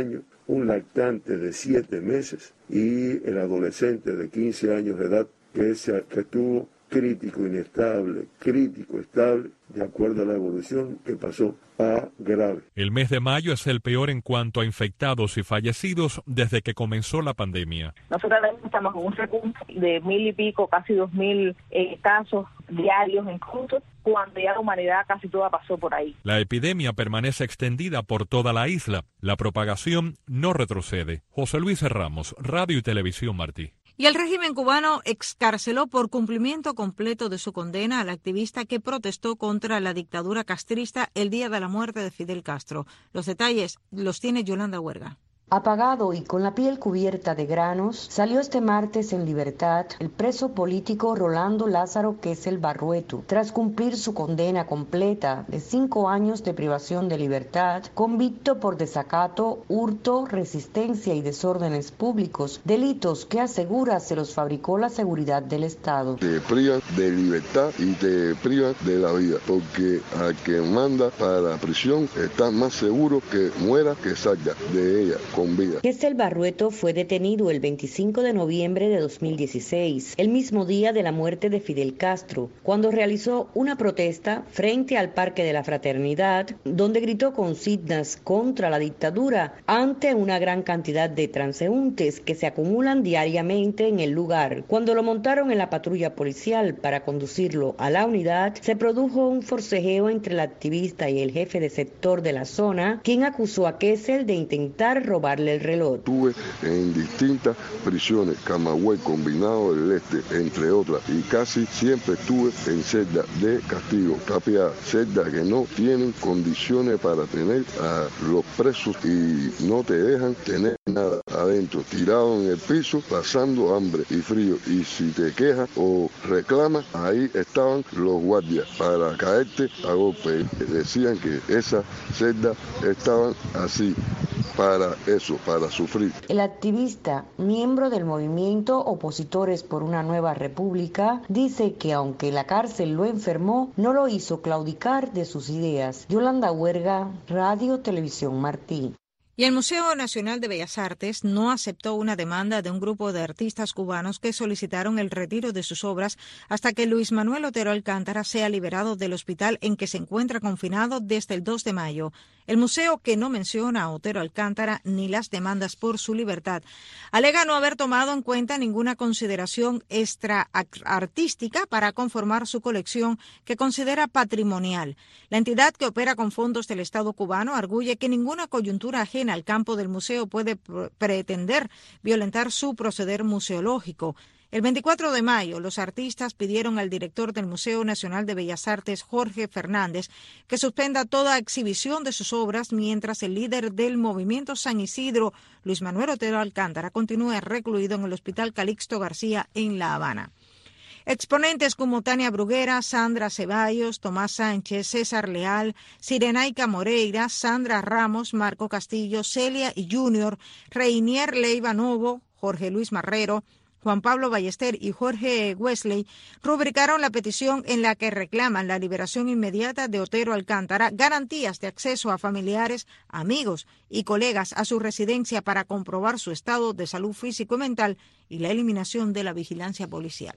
un lactante de 7 meses y el adolescente de 15 años de edad que estuvo crítico, inestable, crítico, estable, de acuerdo a la evolución, que pasó a grave. El mes de mayo es el peor en cuanto a infectados y fallecidos desde que comenzó la pandemia. Nosotros estamos con un repunte de 1,000 y pico, casi 2,000 casos diarios en curso, cuando ya la humanidad casi toda pasó por ahí. La epidemia permanece extendida por toda la isla. La propagación no retrocede. José Luis Ramos, Radio y Televisión Martí. Y el régimen cubano excarceló por cumplimiento completo de su condena al activista que protestó contra la dictadura castrista el día de la muerte de Fidel Castro. Los detalles los tiene Yolanda Huerga. Apagado y con la piel cubierta de granos, salió este martes en libertad el preso político Rolando Lázaro Kessel Barrueto, tras cumplir su condena completa de 5 años de privación de libertad, convicto por desacato, hurto, resistencia y desórdenes públicos, delitos que asegura se los fabricó la seguridad del Estado. Te privan de libertad y te privan de la vida, porque al que manda para la prisión está más seguro que muera que salga de ella con vida. Kessel Barrueto fue detenido el 25 de noviembre de 2016, el mismo día de la muerte de Fidel Castro, cuando realizó una protesta frente al Parque de la Fraternidad, donde gritó consignas contra la dictadura ante una gran cantidad de transeúntes que se acumulan diariamente en el lugar. Cuando lo montaron en la patrulla policial para conducirlo a la unidad, se produjo un forcejeo entre el activista y el jefe de sector de la zona, quien acusó a Kessel de intentar robarle el reloj. Estuve en distintas prisiones, Camagüey, Combinado del Este, entre otras, y casi siempre estuve en celdas de castigo, capeadas, celdas que no tienen condiciones para tener a los presos y no te dejan tener nada adentro, tirado en el piso, pasando hambre y frío, y si te quejas o reclamas, ahí estaban los guardias para caerte a golpe. Decían que esas celdas estaban así, para eso, para sufrir. El activista, miembro del movimiento Opositores por una Nueva República, dice que aunque la cárcel lo enfermó, no lo hizo claudicar de sus ideas. Yolanda Huerga, Radio Televisión Martí. Y el Museo Nacional de Bellas Artes no aceptó una demanda de un grupo de artistas cubanos que solicitaron el retiro de sus obras hasta que Luis Manuel Otero Alcántara sea liberado del hospital en que se encuentra confinado desde el 2 de mayo. El museo, que no menciona a Otero Alcántara ni las demandas por su libertad, alega no haber tomado en cuenta ninguna consideración extraartística para conformar su colección, que considera patrimonial. La entidad, que opera con fondos del Estado cubano, arguye que ninguna coyuntura ajena al campo del museo puede pretender violentar su proceder museológico. El 24 de mayo, los artistas pidieron al director del Museo Nacional de Bellas Artes, Jorge Fernández, que suspenda toda exhibición de sus obras mientras el líder del movimiento San Isidro, Luis Manuel Otero Alcántara, continúe recluido en el Hospital Calixto García en La Habana. Exponentes como Tania Bruguera, Sandra Ceballos, Tomás Sánchez, César Leal, Sirenaica Moreira, Sandra Ramos, Marco Castillo, Celia y Junior, Reinier Leiva Novo, Jorge Luis Marrero, Juan Pablo Ballester y Jorge Wesley rubricaron la petición en la que reclaman la liberación inmediata de Otero Alcántara, garantías de acceso a familiares, amigos y colegas a su residencia para comprobar su estado de salud físico y mental y la eliminación de la vigilancia policial.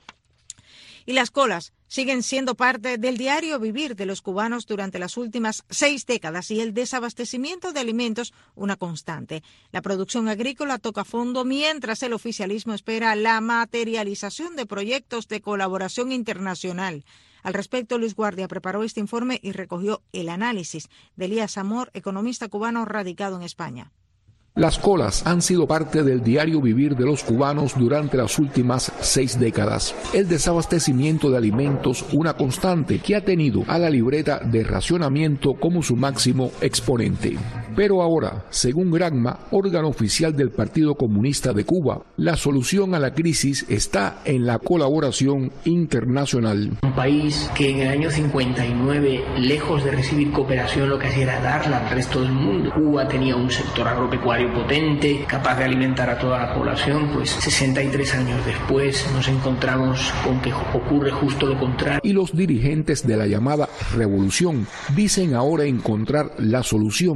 Y las colas siguen siendo parte del diario vivir de los cubanos durante las últimas 6 décadas y el desabastecimiento de alimentos una constante. La producción agrícola toca fondo mientras el oficialismo espera la materialización de proyectos de colaboración internacional. Al respecto, Luis Guardia preparó este informe y recogió el análisis de Elías Amor, economista cubano radicado en España. Las colas han sido parte del diario vivir de los cubanos durante las últimas 6 décadas. El desabastecimiento de alimentos, una constante que ha tenido a la libreta de racionamiento como su máximo exponente. Pero ahora, según Granma, órgano oficial del Partido Comunista de Cuba, la solución a la crisis está en la colaboración internacional. Un país que en el año 59, lejos de recibir cooperación, lo que hacía era darla al resto del mundo. Cuba tenía un sector agropecuario potente, capaz de alimentar a toda la población, pues 63 años después nos encontramos con que ocurre justo lo contrario. Y los dirigentes de la llamada revolución dicen ahora encontrar la solución en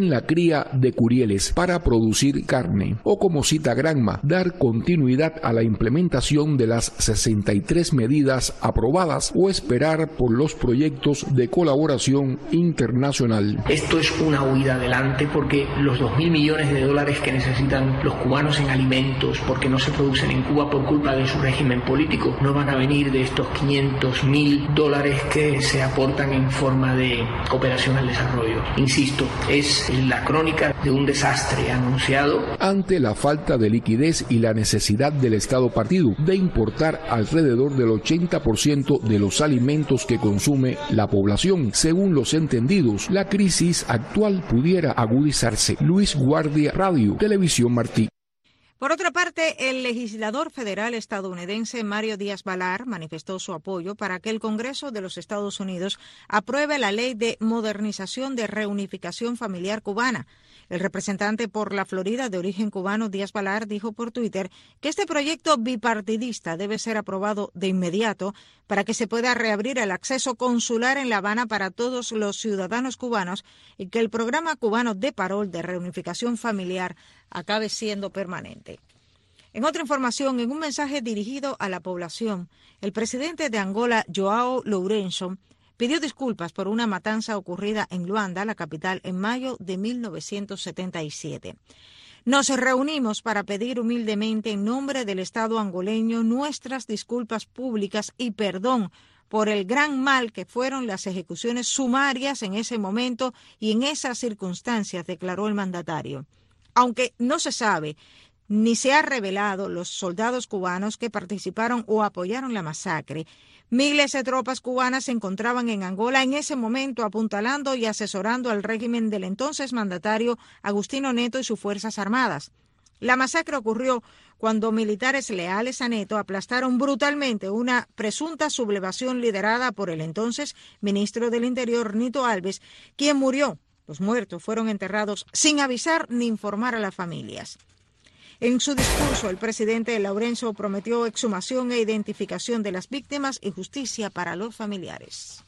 en la cría de curieles para producir carne, o como cita Granma, dar continuidad a la implementación de las 63 medidas aprobadas o esperar por los proyectos de colaboración internacional. Esto es una huida adelante porque los 2.000 millones de dólares que necesitan los cubanos en alimentos, porque no se producen en Cuba por culpa de su régimen político, no van a venir de estos 500.000 dólares que se aportan en forma de cooperación al desarrollo. Insisto, es la crónica de un desastre anunciado. Ante la falta de liquidez y la necesidad del Estado partido de importar alrededor del 80% de los alimentos que consume la población, según los entendidos, la crisis actual pudiera agudizarse. Luis Guardia, Radio Televisión Martí. Por otra parte, el legislador federal estadounidense Mario Díaz-Balart manifestó su apoyo para que el Congreso de los Estados Unidos apruebe la Ley de Modernización de Reunificación Familiar Cubana. El representante por la Florida de origen cubano, Díaz-Balart, dijo por Twitter que este proyecto bipartidista debe ser aprobado de inmediato para que se pueda reabrir el acceso consular en La Habana para todos los ciudadanos cubanos y que el programa cubano de parol de reunificación familiar acabe siendo permanente. En otra información, en un mensaje dirigido a la población, el presidente de Angola, João Lourenço, pidió disculpas por una matanza ocurrida en Luanda, la capital, en mayo de 1977. Nos reunimos para pedir humildemente en nombre del Estado angoleño nuestras disculpas públicas y perdón por el gran mal que fueron las ejecuciones sumarias en ese momento y en esas circunstancias, declaró el mandatario. Aunque no se sabe ni se ha revelado los soldados cubanos que participaron o apoyaron la masacre, miles de tropas cubanas se encontraban en Angola en ese momento apuntalando y asesorando al régimen del entonces mandatario Agustín Neto y sus Fuerzas Armadas. La masacre ocurrió cuando militares leales a Neto aplastaron brutalmente una presunta sublevación liderada por el entonces ministro del Interior, Nito Alves, quien murió. Los muertos fueron enterrados sin avisar ni informar a las familias. En su discurso, el presidente Lourenço prometió exhumación e identificación de las víctimas y justicia para los familiares.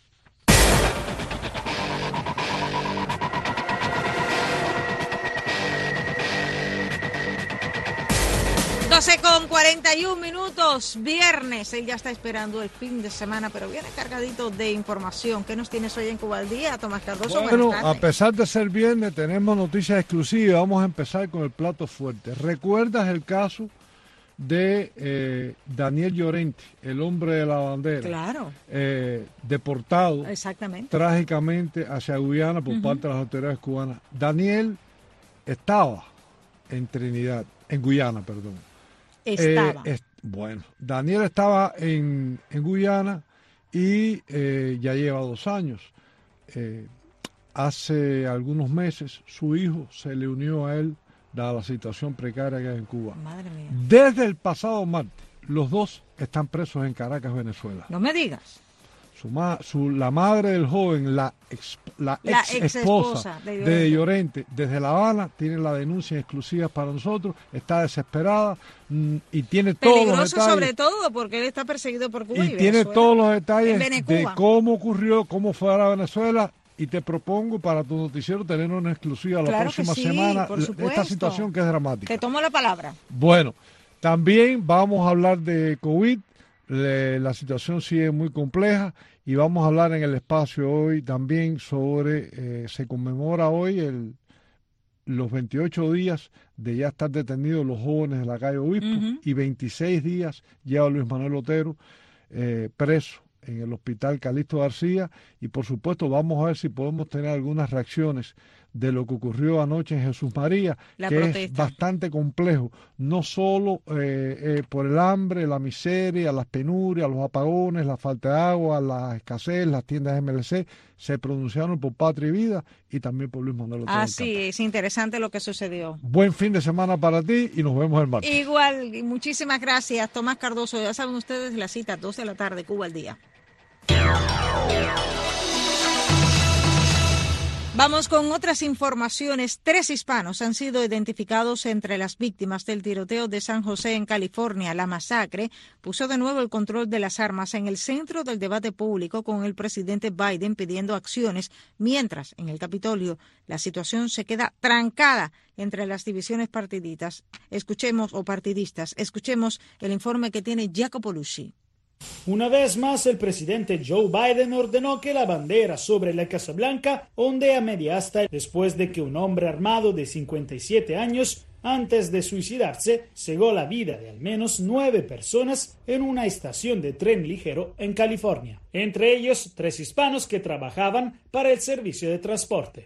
Con 41 minutos, viernes. Él ya está esperando el fin de semana, pero viene cargadito de información. ¿Qué nos tienes hoy en Cuba al Día, Tomás Cardoso? Bueno, a pesar de ser viernes, tenemos noticias exclusivas. Vamos a empezar con el plato fuerte. ¿Recuerdas el caso de Daniel Llorente, el hombre de la bandera? Claro. Deportado trágicamente hacia Guyana por parte de las autoridades cubanas. Daniel estaba en Guyana, perdón. Daniel estaba en Guyana y ya lleva 2 años. Hace algunos meses su hijo se le unió a él, dada la situación precaria que hay en Cuba. Madre mía. Desde el pasado martes, los dos están presos en Caracas, Venezuela. No me digas. La madre del joven, la ex esposa de Llorente, desde La Habana, tiene la denuncia exclusiva para nosotros, está desesperada y tiene todos los detalles. Peligroso sobre todo porque él está perseguido por Cuba y tiene todos los detalles de cómo ocurrió, cómo fue a Venezuela. Y te propongo para tu noticiero tener una exclusiva la próxima semana, esta situación que es dramática. Te tomo la palabra. Bueno, también vamos a hablar de COVID. La situación sigue muy compleja y vamos a hablar en el espacio hoy también sobre, se conmemora hoy los 28 días de ya estar detenidos los jóvenes de la calle Obispo y 26 días lleva Luis Manuel Otero preso en el hospital Calixto García y por supuesto vamos a ver si podemos tener algunas reacciones de lo que ocurrió anoche en Jesús María, es bastante complejo, no solo por el hambre, la miseria, las penurias, los apagones, la falta de agua, la escasez, las tiendas MLC, se pronunciaron por Patria y Vida y también por Luis Manuel Otero. Sí, es interesante lo que sucedió. Buen fin de semana para ti y nos vemos el martes. Igual, muchísimas gracias, Tomás Cardoso. Ya saben ustedes, la cita 12 de la tarde, Cuba al Día. Vamos con otras informaciones. 3 hispanos han sido identificados entre las víctimas del tiroteo de San José en California. La masacre puso de nuevo el control de las armas en el centro del debate público, con el presidente Biden pidiendo acciones, mientras en el Capitolio la situación se queda trancada entre las divisiones partidistas. Escuchemos el informe que tiene Jacopo Lucci. Una vez más, el presidente Joe Biden ordenó que la bandera sobre la Casa Blanca ondee a media asta después de que un hombre armado de 57 años, antes de suicidarse, cegó la vida de al menos 9 personas en una estación de tren ligero en California. Entre ellos, 3 hispanos que trabajaban para el servicio de transporte.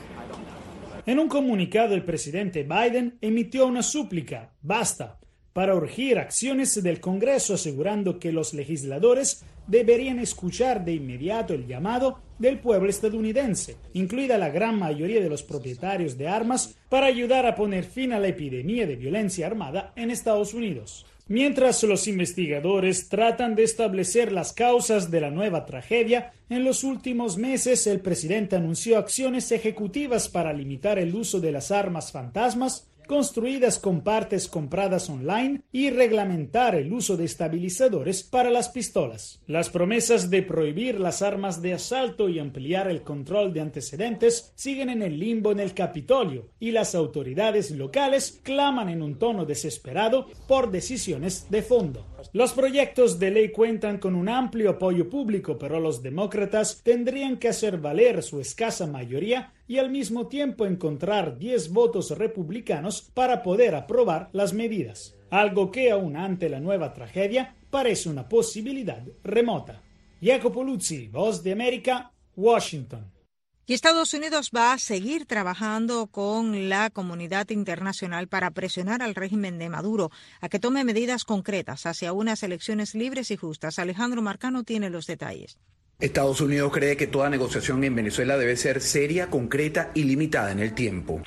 En un comunicado, el presidente Biden emitió una súplica, basta, para urgir acciones del Congreso, asegurando que los legisladores deberían escuchar de inmediato el llamado del pueblo estadounidense, incluida la gran mayoría de los propietarios de armas, para ayudar a poner fin a la epidemia de violencia armada en Estados Unidos. Mientras los investigadores tratan de establecer las causas de la nueva tragedia, en los últimos meses el presidente anunció acciones ejecutivas para limitar el uso de las armas fantasmas, construidas con partes compradas online, y reglamentar el uso de estabilizadores para las pistolas. Las promesas de prohibir las armas de asalto y ampliar el control de antecedentes siguen en el limbo en el Capitolio, y las autoridades locales claman en un tono desesperado por decisiones de fondo. Los proyectos de ley cuentan con un amplio apoyo público, pero los demócratas tendrían que hacer valer su escasa mayoría y al mismo tiempo encontrar 10 votos republicanos para poder aprobar las medidas, algo que aún ante la nueva tragedia parece una posibilidad remota. Jacopo Lucci, Voz de América, Washington. Y Estados Unidos va a seguir trabajando con la comunidad internacional para presionar al régimen de Maduro a que tome medidas concretas hacia unas elecciones libres y justas. Alejandro Marcano tiene los detalles. Estados Unidos cree que toda negociación en Venezuela debe ser seria, concreta y limitada en el tiempo.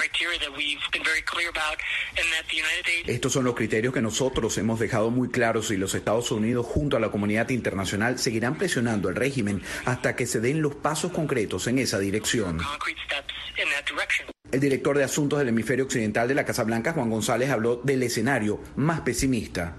Estos son los criterios que nosotros hemos dejado muy claros, y los Estados Unidos junto a la comunidad internacional seguirán presionando al régimen hasta que se den los pasos concretos en esa dirección. El director de Asuntos del Hemisferio Occidental de la Casa Blanca, Juan González, habló del escenario más pesimista.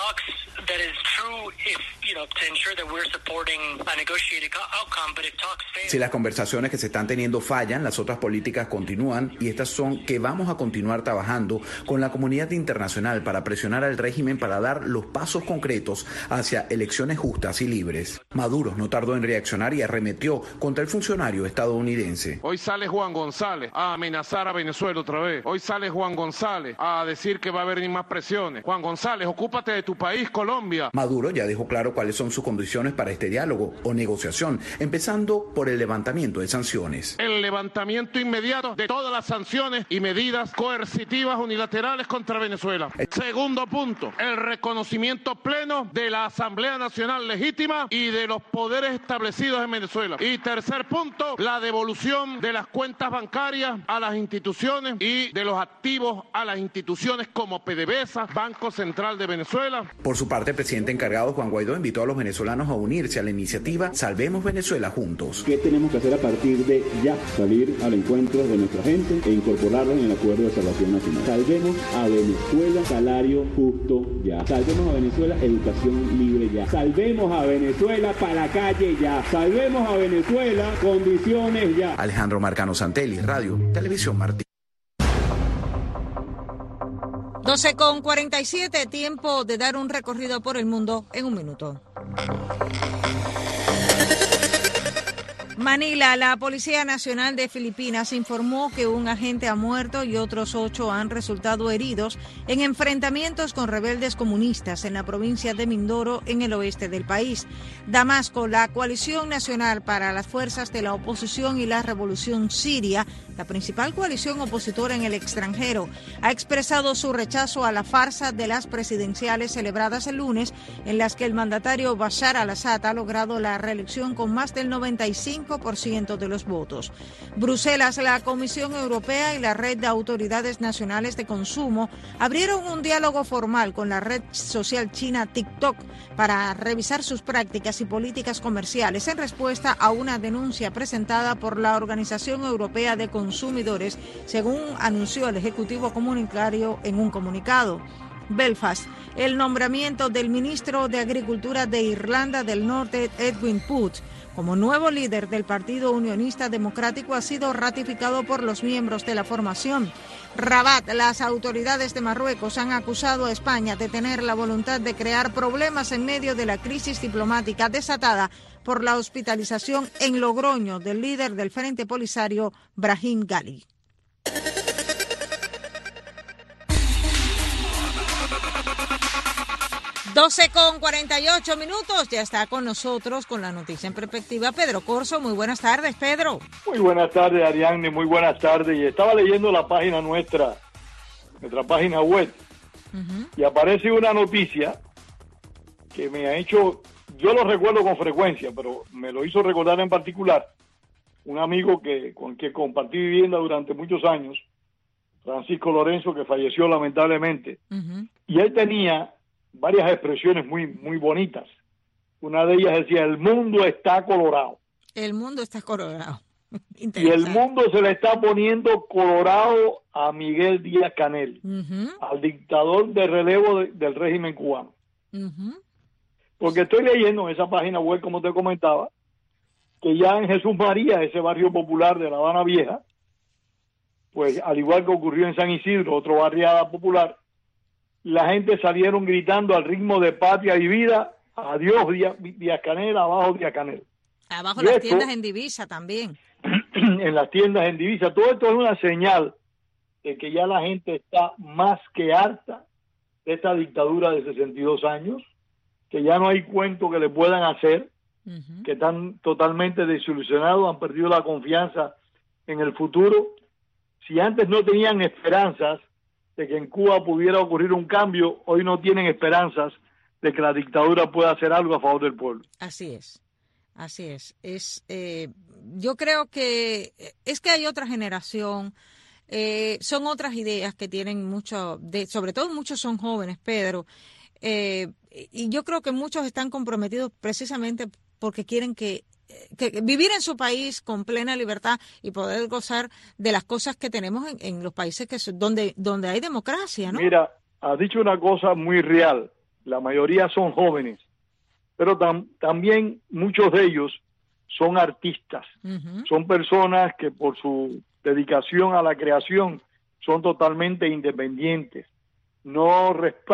Si las conversaciones que se están teniendo fallan, las otras políticas continúan, y estas son que vamos a continuar trabajando con la comunidad internacional para presionar al régimen para dar los pasos concretos hacia elecciones justas y libres. Maduro no tardó en reaccionar y arremetió contra el funcionario estadounidense. Hoy sale Juan González a amenazar a Venezuela otra vez. Hoy sale Juan González a decir que va a haber ni más presiones. Juan González, ocúpate de tu país, Colombia. Maduro ya dejó claro cuáles son sus condiciones para este diálogo o negociación, empezando por el levantamiento de sanciones. El levantamiento inmediato de todas las sanciones y medidas coercitivas unilaterales contra Venezuela. Segundo punto, el reconocimiento pleno de la Asamblea Nacional legítima y de los poderes establecidos en Venezuela. Y tercer punto, la devolución de las cuentas bancarias a las instituciones y de los activos a las instituciones como PDVSA, Banco Central de Venezuela. Por su parte, el presidente encargado, Juan Guaidó, invitó a los venezolanos a unirse a la iniciativa Salvemos Venezuela Juntos. ¿Qué tenemos que hacer a partir de ya? Salir al encuentro de nuestra gente e incorporarla en el Acuerdo de Salvación Nacional. Salvemos a Venezuela, salario justo ya. Salvemos a Venezuela, educación libre ya. Salvemos a Venezuela, para la calle ya. Salvemos a Venezuela, condiciones ya. Alejandro Marcano Santelli, Radio Televisión Martí. 12:47, tiempo de dar un recorrido por el mundo en un minuto. Manila, la Policía Nacional de Filipinas informó que un agente ha muerto y otros 8 han resultado heridos en enfrentamientos con rebeldes comunistas en la provincia de Mindoro, en el oeste del país. Damasco, la Coalición Nacional para las Fuerzas de la Oposición y la Revolución Siria, la principal coalición opositora en el extranjero, ha expresado su rechazo a la farsa de las presidenciales celebradas el lunes, en las que el mandatario Bashar al-Assad ha logrado la reelección con más del 95% 25% de los votos. Bruselas, la Comisión Europea y la Red de Autoridades Nacionales de Consumo abrieron un diálogo formal con la red social china TikTok para revisar sus prácticas y políticas comerciales en respuesta a una denuncia presentada por la Organización Europea de Consumidores, según anunció el Ejecutivo Comunitario en un comunicado. Belfast, el nombramiento del ministro de Agricultura de Irlanda del Norte, Edwin Poote, como nuevo líder del Partido Unionista Democrático ha sido ratificado por los miembros de la formación. Rabat, las autoridades de Marruecos han acusado a España de tener la voluntad de crear problemas en medio de la crisis diplomática desatada por la hospitalización en Logroño del líder del Frente Polisario, Brahim Ghali. Con 48 minutos, ya está con nosotros con la noticia en perspectiva Pedro Corso. Muy buenas tardes, Pedro. Muy buenas tardes, Ariadne, muy buenas tardes. Y estaba leyendo la página nuestra página web, y aparece una noticia que me ha hecho, yo lo recuerdo con frecuencia, pero me lo hizo recordar en particular un amigo con quien compartí vivienda durante muchos años, Francisco Lorenzo, que falleció lamentablemente, y él tenía varias expresiones muy bonitas. Una de ellas decía: el mundo está colorado. El mundo está colorado. Y el mundo se le está poniendo colorado a Miguel Díaz-Canel, al dictador de relevo del régimen cubano. Porque estoy leyendo en esa página web, como te comentaba, que ya en Jesús María, ese barrio popular de La Habana Vieja, pues al igual que ocurrió en San Isidro, otro barriada popular, la gente salieron gritando al ritmo de Patria y Vida: adiós Díaz-Canel, abajo Díaz-Canel. Abajo las tiendas en divisa también. En las tiendas en divisa. Todo esto es una señal de que ya la gente está más que harta de esta dictadura de 62 años, que ya no hay cuento que le puedan hacer, que están totalmente desilusionados, han perdido la confianza en el futuro. Si antes no tenían esperanzas de que en Cuba pudiera ocurrir un cambio, hoy no tienen esperanzas de que la dictadura pueda hacer algo a favor del pueblo. Así es. Yo creo que es que hay otra generación, son otras ideas que tienen sobre todo muchos son jóvenes, Pedro, y yo creo que muchos están comprometidos precisamente porque quieren que vivir en su país con plena libertad y poder gozar de las cosas que tenemos en los países donde hay democracia, ¿no? Mira, has dicho una cosa muy real. La mayoría son jóvenes, pero también muchos de ellos son artistas. Son personas que por su dedicación a la creación son totalmente independientes. No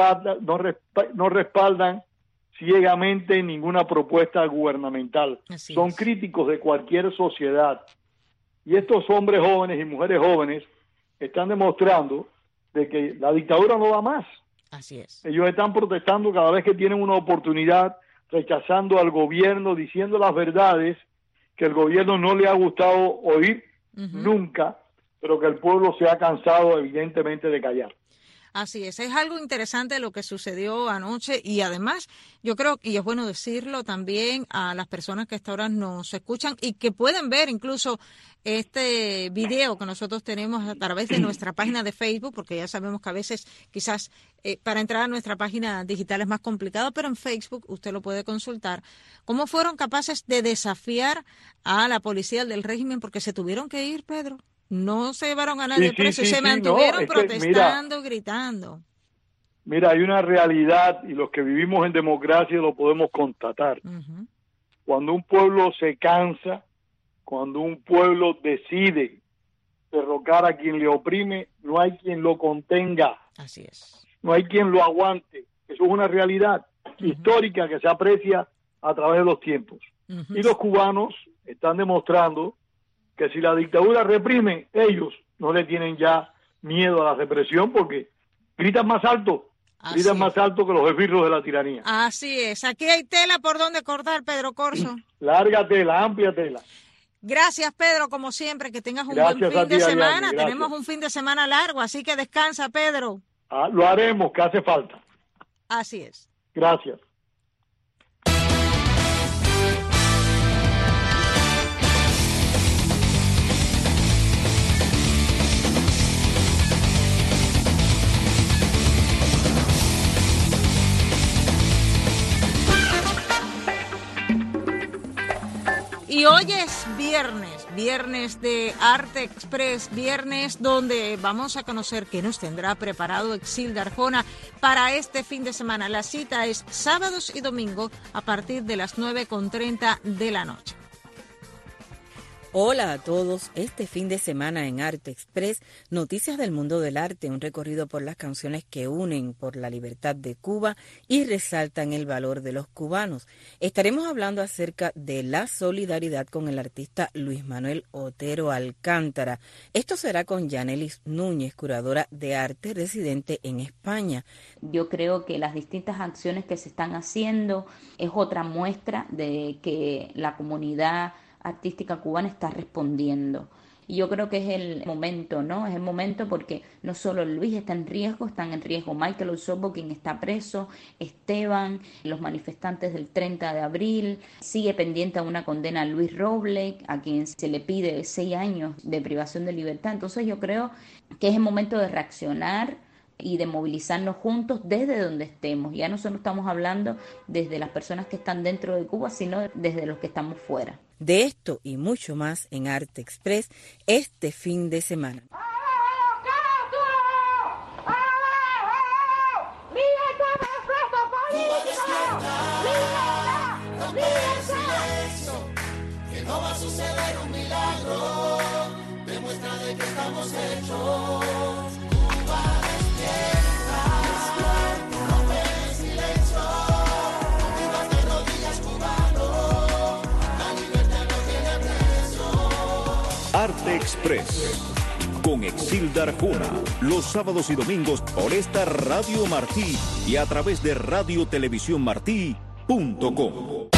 respaldan ciegamente ninguna propuesta gubernamental. Son críticos de cualquier sociedad. Y estos hombres jóvenes y mujeres jóvenes están demostrando de que la dictadura no va más. Así es. Ellos están protestando cada vez que tienen una oportunidad, rechazando al gobierno, diciendo las verdades que el gobierno no le ha gustado oír nunca, pero que el pueblo se ha cansado evidentemente de callar. Así es algo interesante lo que sucedió anoche y además yo creo, y es bueno decirlo también a las personas que hasta ahora nos escuchan y que pueden ver incluso este video que nosotros tenemos a través de nuestra página de Facebook, porque ya sabemos que a veces quizás para entrar a nuestra página digital es más complicado, pero en Facebook usted lo puede consultar, cómo fueron capaces de desafiar a la policía del régimen porque se tuvieron que ir, Pedro. No se llevaron a nadie preso, se mantuvieron protestando, gritando. Mira, hay una realidad y los que vivimos en democracia lo podemos constatar. Cuando un pueblo se cansa, cuando un pueblo decide derrocar a quien le oprime, no hay quien lo contenga. Así es. No hay quien lo aguante. Eso es una realidad histórica que se aprecia a través de los tiempos. Y los cubanos están demostrando que si la dictadura reprime, ellos no le tienen ya miedo a la represión porque gritan más alto, más alto que los esbirros de la tiranía. Así es, aquí hay tela por donde cortar, Pedro Corso. Larga tela, amplia tela. Gracias, Pedro, como siempre, que tengas un buen fin de semana. Tenemos un fin de semana largo, así que descansa, Pedro. Lo haremos, que hace falta. Así es. Gracias. Y hoy es viernes de Arte Express, viernes donde vamos a conocer qué nos tendrá preparado Exilda Arjona para este fin de semana. La cita es sábados y domingo a partir de las 9:30 de la noche. Hola a todos, este fin de semana en Arte Express, noticias del mundo del arte, un recorrido por las canciones que unen por la libertad de Cuba y resaltan el valor de los cubanos. Estaremos hablando acerca de la solidaridad con el artista Luis Manuel Otero Alcántara. Esto será con Yanelis Núñez, curadora de arte residente en España. Yo creo que las distintas acciones que se están haciendo es otra muestra de que la comunidad artística cubana está respondiendo. Y yo creo que es el momento, ¿no? Es el momento porque no solo Luis está en riesgo, están en riesgo Michael Osorbo, quien está preso, Esteban, los manifestantes del 30 de abril, sigue pendiente a una condena a Luis Robles, a quien se le pide 6 años de privación de libertad. Entonces yo creo que es el momento de reaccionar y de movilizarnos juntos desde donde estemos. Ya no solo estamos hablando desde las personas que están dentro de Cuba, sino desde los que estamos fuera. De esto y mucho más en Arte Express este fin de semana. Que no va a suceder un milagro, demuestra de que estamos hechos. Arte Express con Exilda Arjona, los sábados y domingos por esta Radio Martí y a través de radiotelevisiónmartí.com.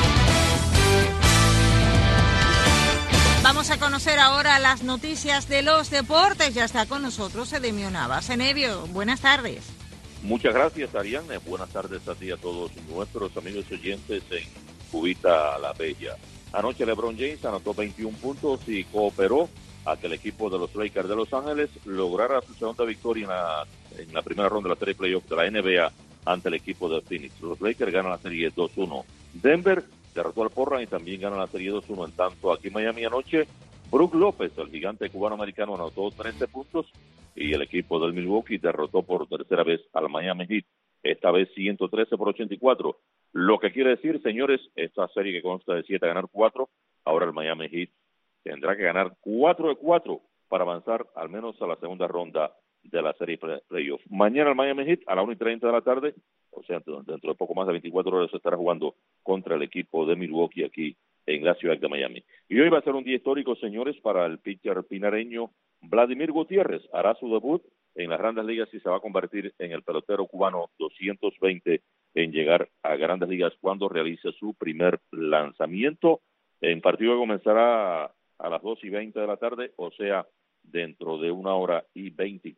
Vamos a conocer ahora las noticias de los deportes. Ya está con nosotros Edemio Navas. Enevio, buenas tardes. Muchas gracias, Ariane. Buenas tardes a ti y a todos nuestros amigos oyentes en Cubita la Bella. Anoche LeBron James anotó 21 puntos y cooperó a que el equipo de los Lakers de Los Ángeles lograra su segunda victoria en la primera ronda de la serie playoff de la NBA ante el equipo de Phoenix. Los Lakers ganan la serie 2-1. Denver derrotó al Portland y también gana la serie 2-1. En tanto, aquí en Miami anoche, Brook López, el gigante cubano-americano, anotó 13 puntos y el equipo del Milwaukee derrotó por tercera vez al Miami Heat, esta vez 113-84. Lo que quiere decir, señores, esta serie que consta de 7 a ganar 4, ahora el Miami Heat tendrá que ganar 4 de 4 para avanzar al menos a la segunda ronda de la serie playoff. Mañana el Miami Heat a la 1:30 de la tarde, o sea, dentro de poco más de 24 horas, se estará jugando contra el equipo de Milwaukee aquí en la ciudad de Miami. Y hoy va a ser un día histórico, señores, para el pitcher pinareño Vladimir Gutiérrez. Hará su debut en las Grandes Ligas y se va a convertir en el pelotero cubano 220 en llegar a Grandes Ligas cuando realice su primer lanzamiento en partido que comenzará a las 2:20 de la tarde, o sea, dentro de 1 hora y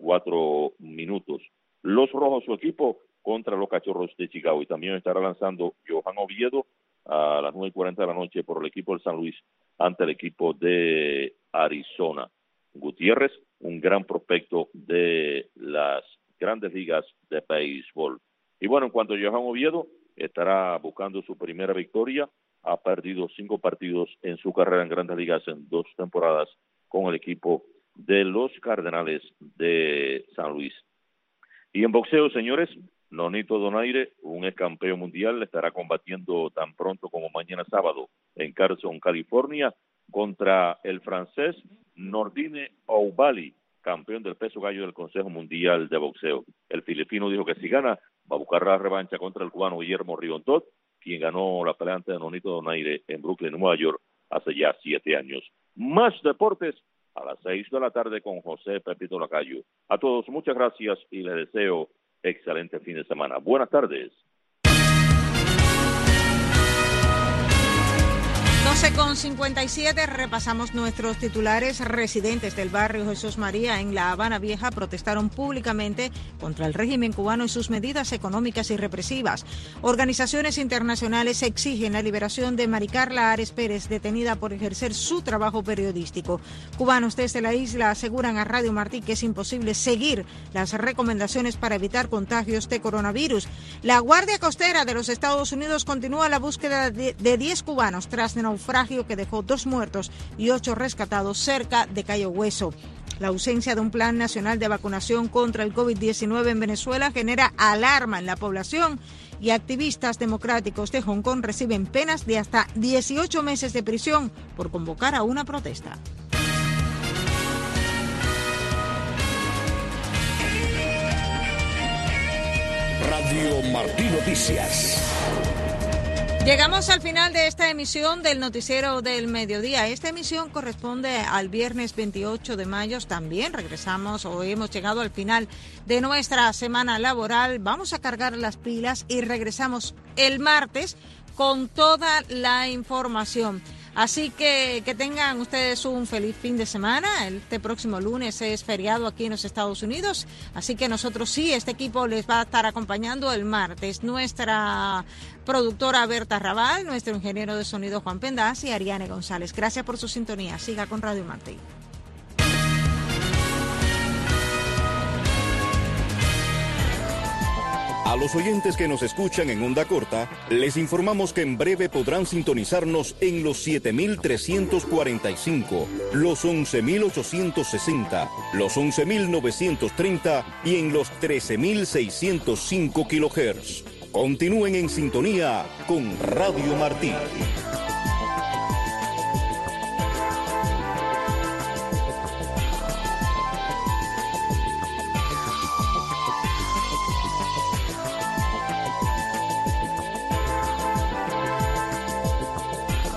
24 minutos. Los Rojos, su equipo, contra los Cachorros de Chicago, y también estará lanzando Johan Oviedo a las 9:40 de la noche por el equipo del San Luis ante el equipo de Arizona. Gutiérrez, un gran prospecto de las Grandes Ligas de béisbol. Y bueno, en cuanto a Johan Oviedo, estará buscando su primera victoria. Ha perdido 5 partidos en su carrera en Grandes Ligas en 2 temporadas con el equipo de los Cardenales de San Luis. Y en boxeo, señores, Nonito Donaire, un ex campeón mundial, estará combatiendo tan pronto como mañana sábado en Carson, California, contra el francés Nordine Oubaali, campeón del peso gallo del Consejo Mundial de Boxeo. El filipino dijo que si gana, va a buscar la revancha contra el cubano Guillermo Rigondeaux, quien ganó la pelea ante Nonito Donaire en Brooklyn, Nueva York, hace ya 7 años. Más deportes a las 6 de la tarde con José Pepito Lacayo. A todos, muchas gracias y les deseo excelente fin de semana. Buenas tardes. 12:57, repasamos nuestros titulares. Residentes del barrio Jesús María en La Habana Vieja protestaron públicamente contra el régimen cubano y sus medidas económicas y represivas. Organizaciones internacionales exigen la liberación de Maricarla Ares Pérez, detenida por ejercer su trabajo periodístico. Cubanos desde la isla aseguran a Radio Martí que es imposible seguir las recomendaciones para evitar contagios de coronavirus. La Guardia Costera de los Estados Unidos continúa la búsqueda de 10 cubanos tras naufragios naufragio que dejó 2 muertos y 8 rescatados cerca de Cayo Hueso. La ausencia de un plan nacional de vacunación contra el COVID-19 en Venezuela genera alarma en la población y activistas democráticos de Hong Kong reciben penas de hasta 18 meses de prisión por convocar a una protesta. Radio Martí Noticias. Llegamos al final de esta emisión del Noticiero del Mediodía. Esta emisión corresponde al viernes 28 de mayo. También regresamos o hemos llegado al final de nuestra semana laboral. Vamos a cargar las pilas y regresamos el martes con toda la información. Así que tengan ustedes un feliz fin de semana. Este próximo lunes es feriado aquí en los Estados Unidos, así que nosotros sí, este equipo les va a estar acompañando el martes. Nuestra productora Berta Raval, nuestro ingeniero de sonido Juan Pendaz y Ariane González. Gracias por su sintonía. Siga con Radio Martí. A los oyentes que nos escuchan en onda corta, les informamos que en breve podrán sintonizarnos en los 7.345, los 11.860, los 11.930 y en los 13.605 kHz. Continúen en sintonía con Radio Martí.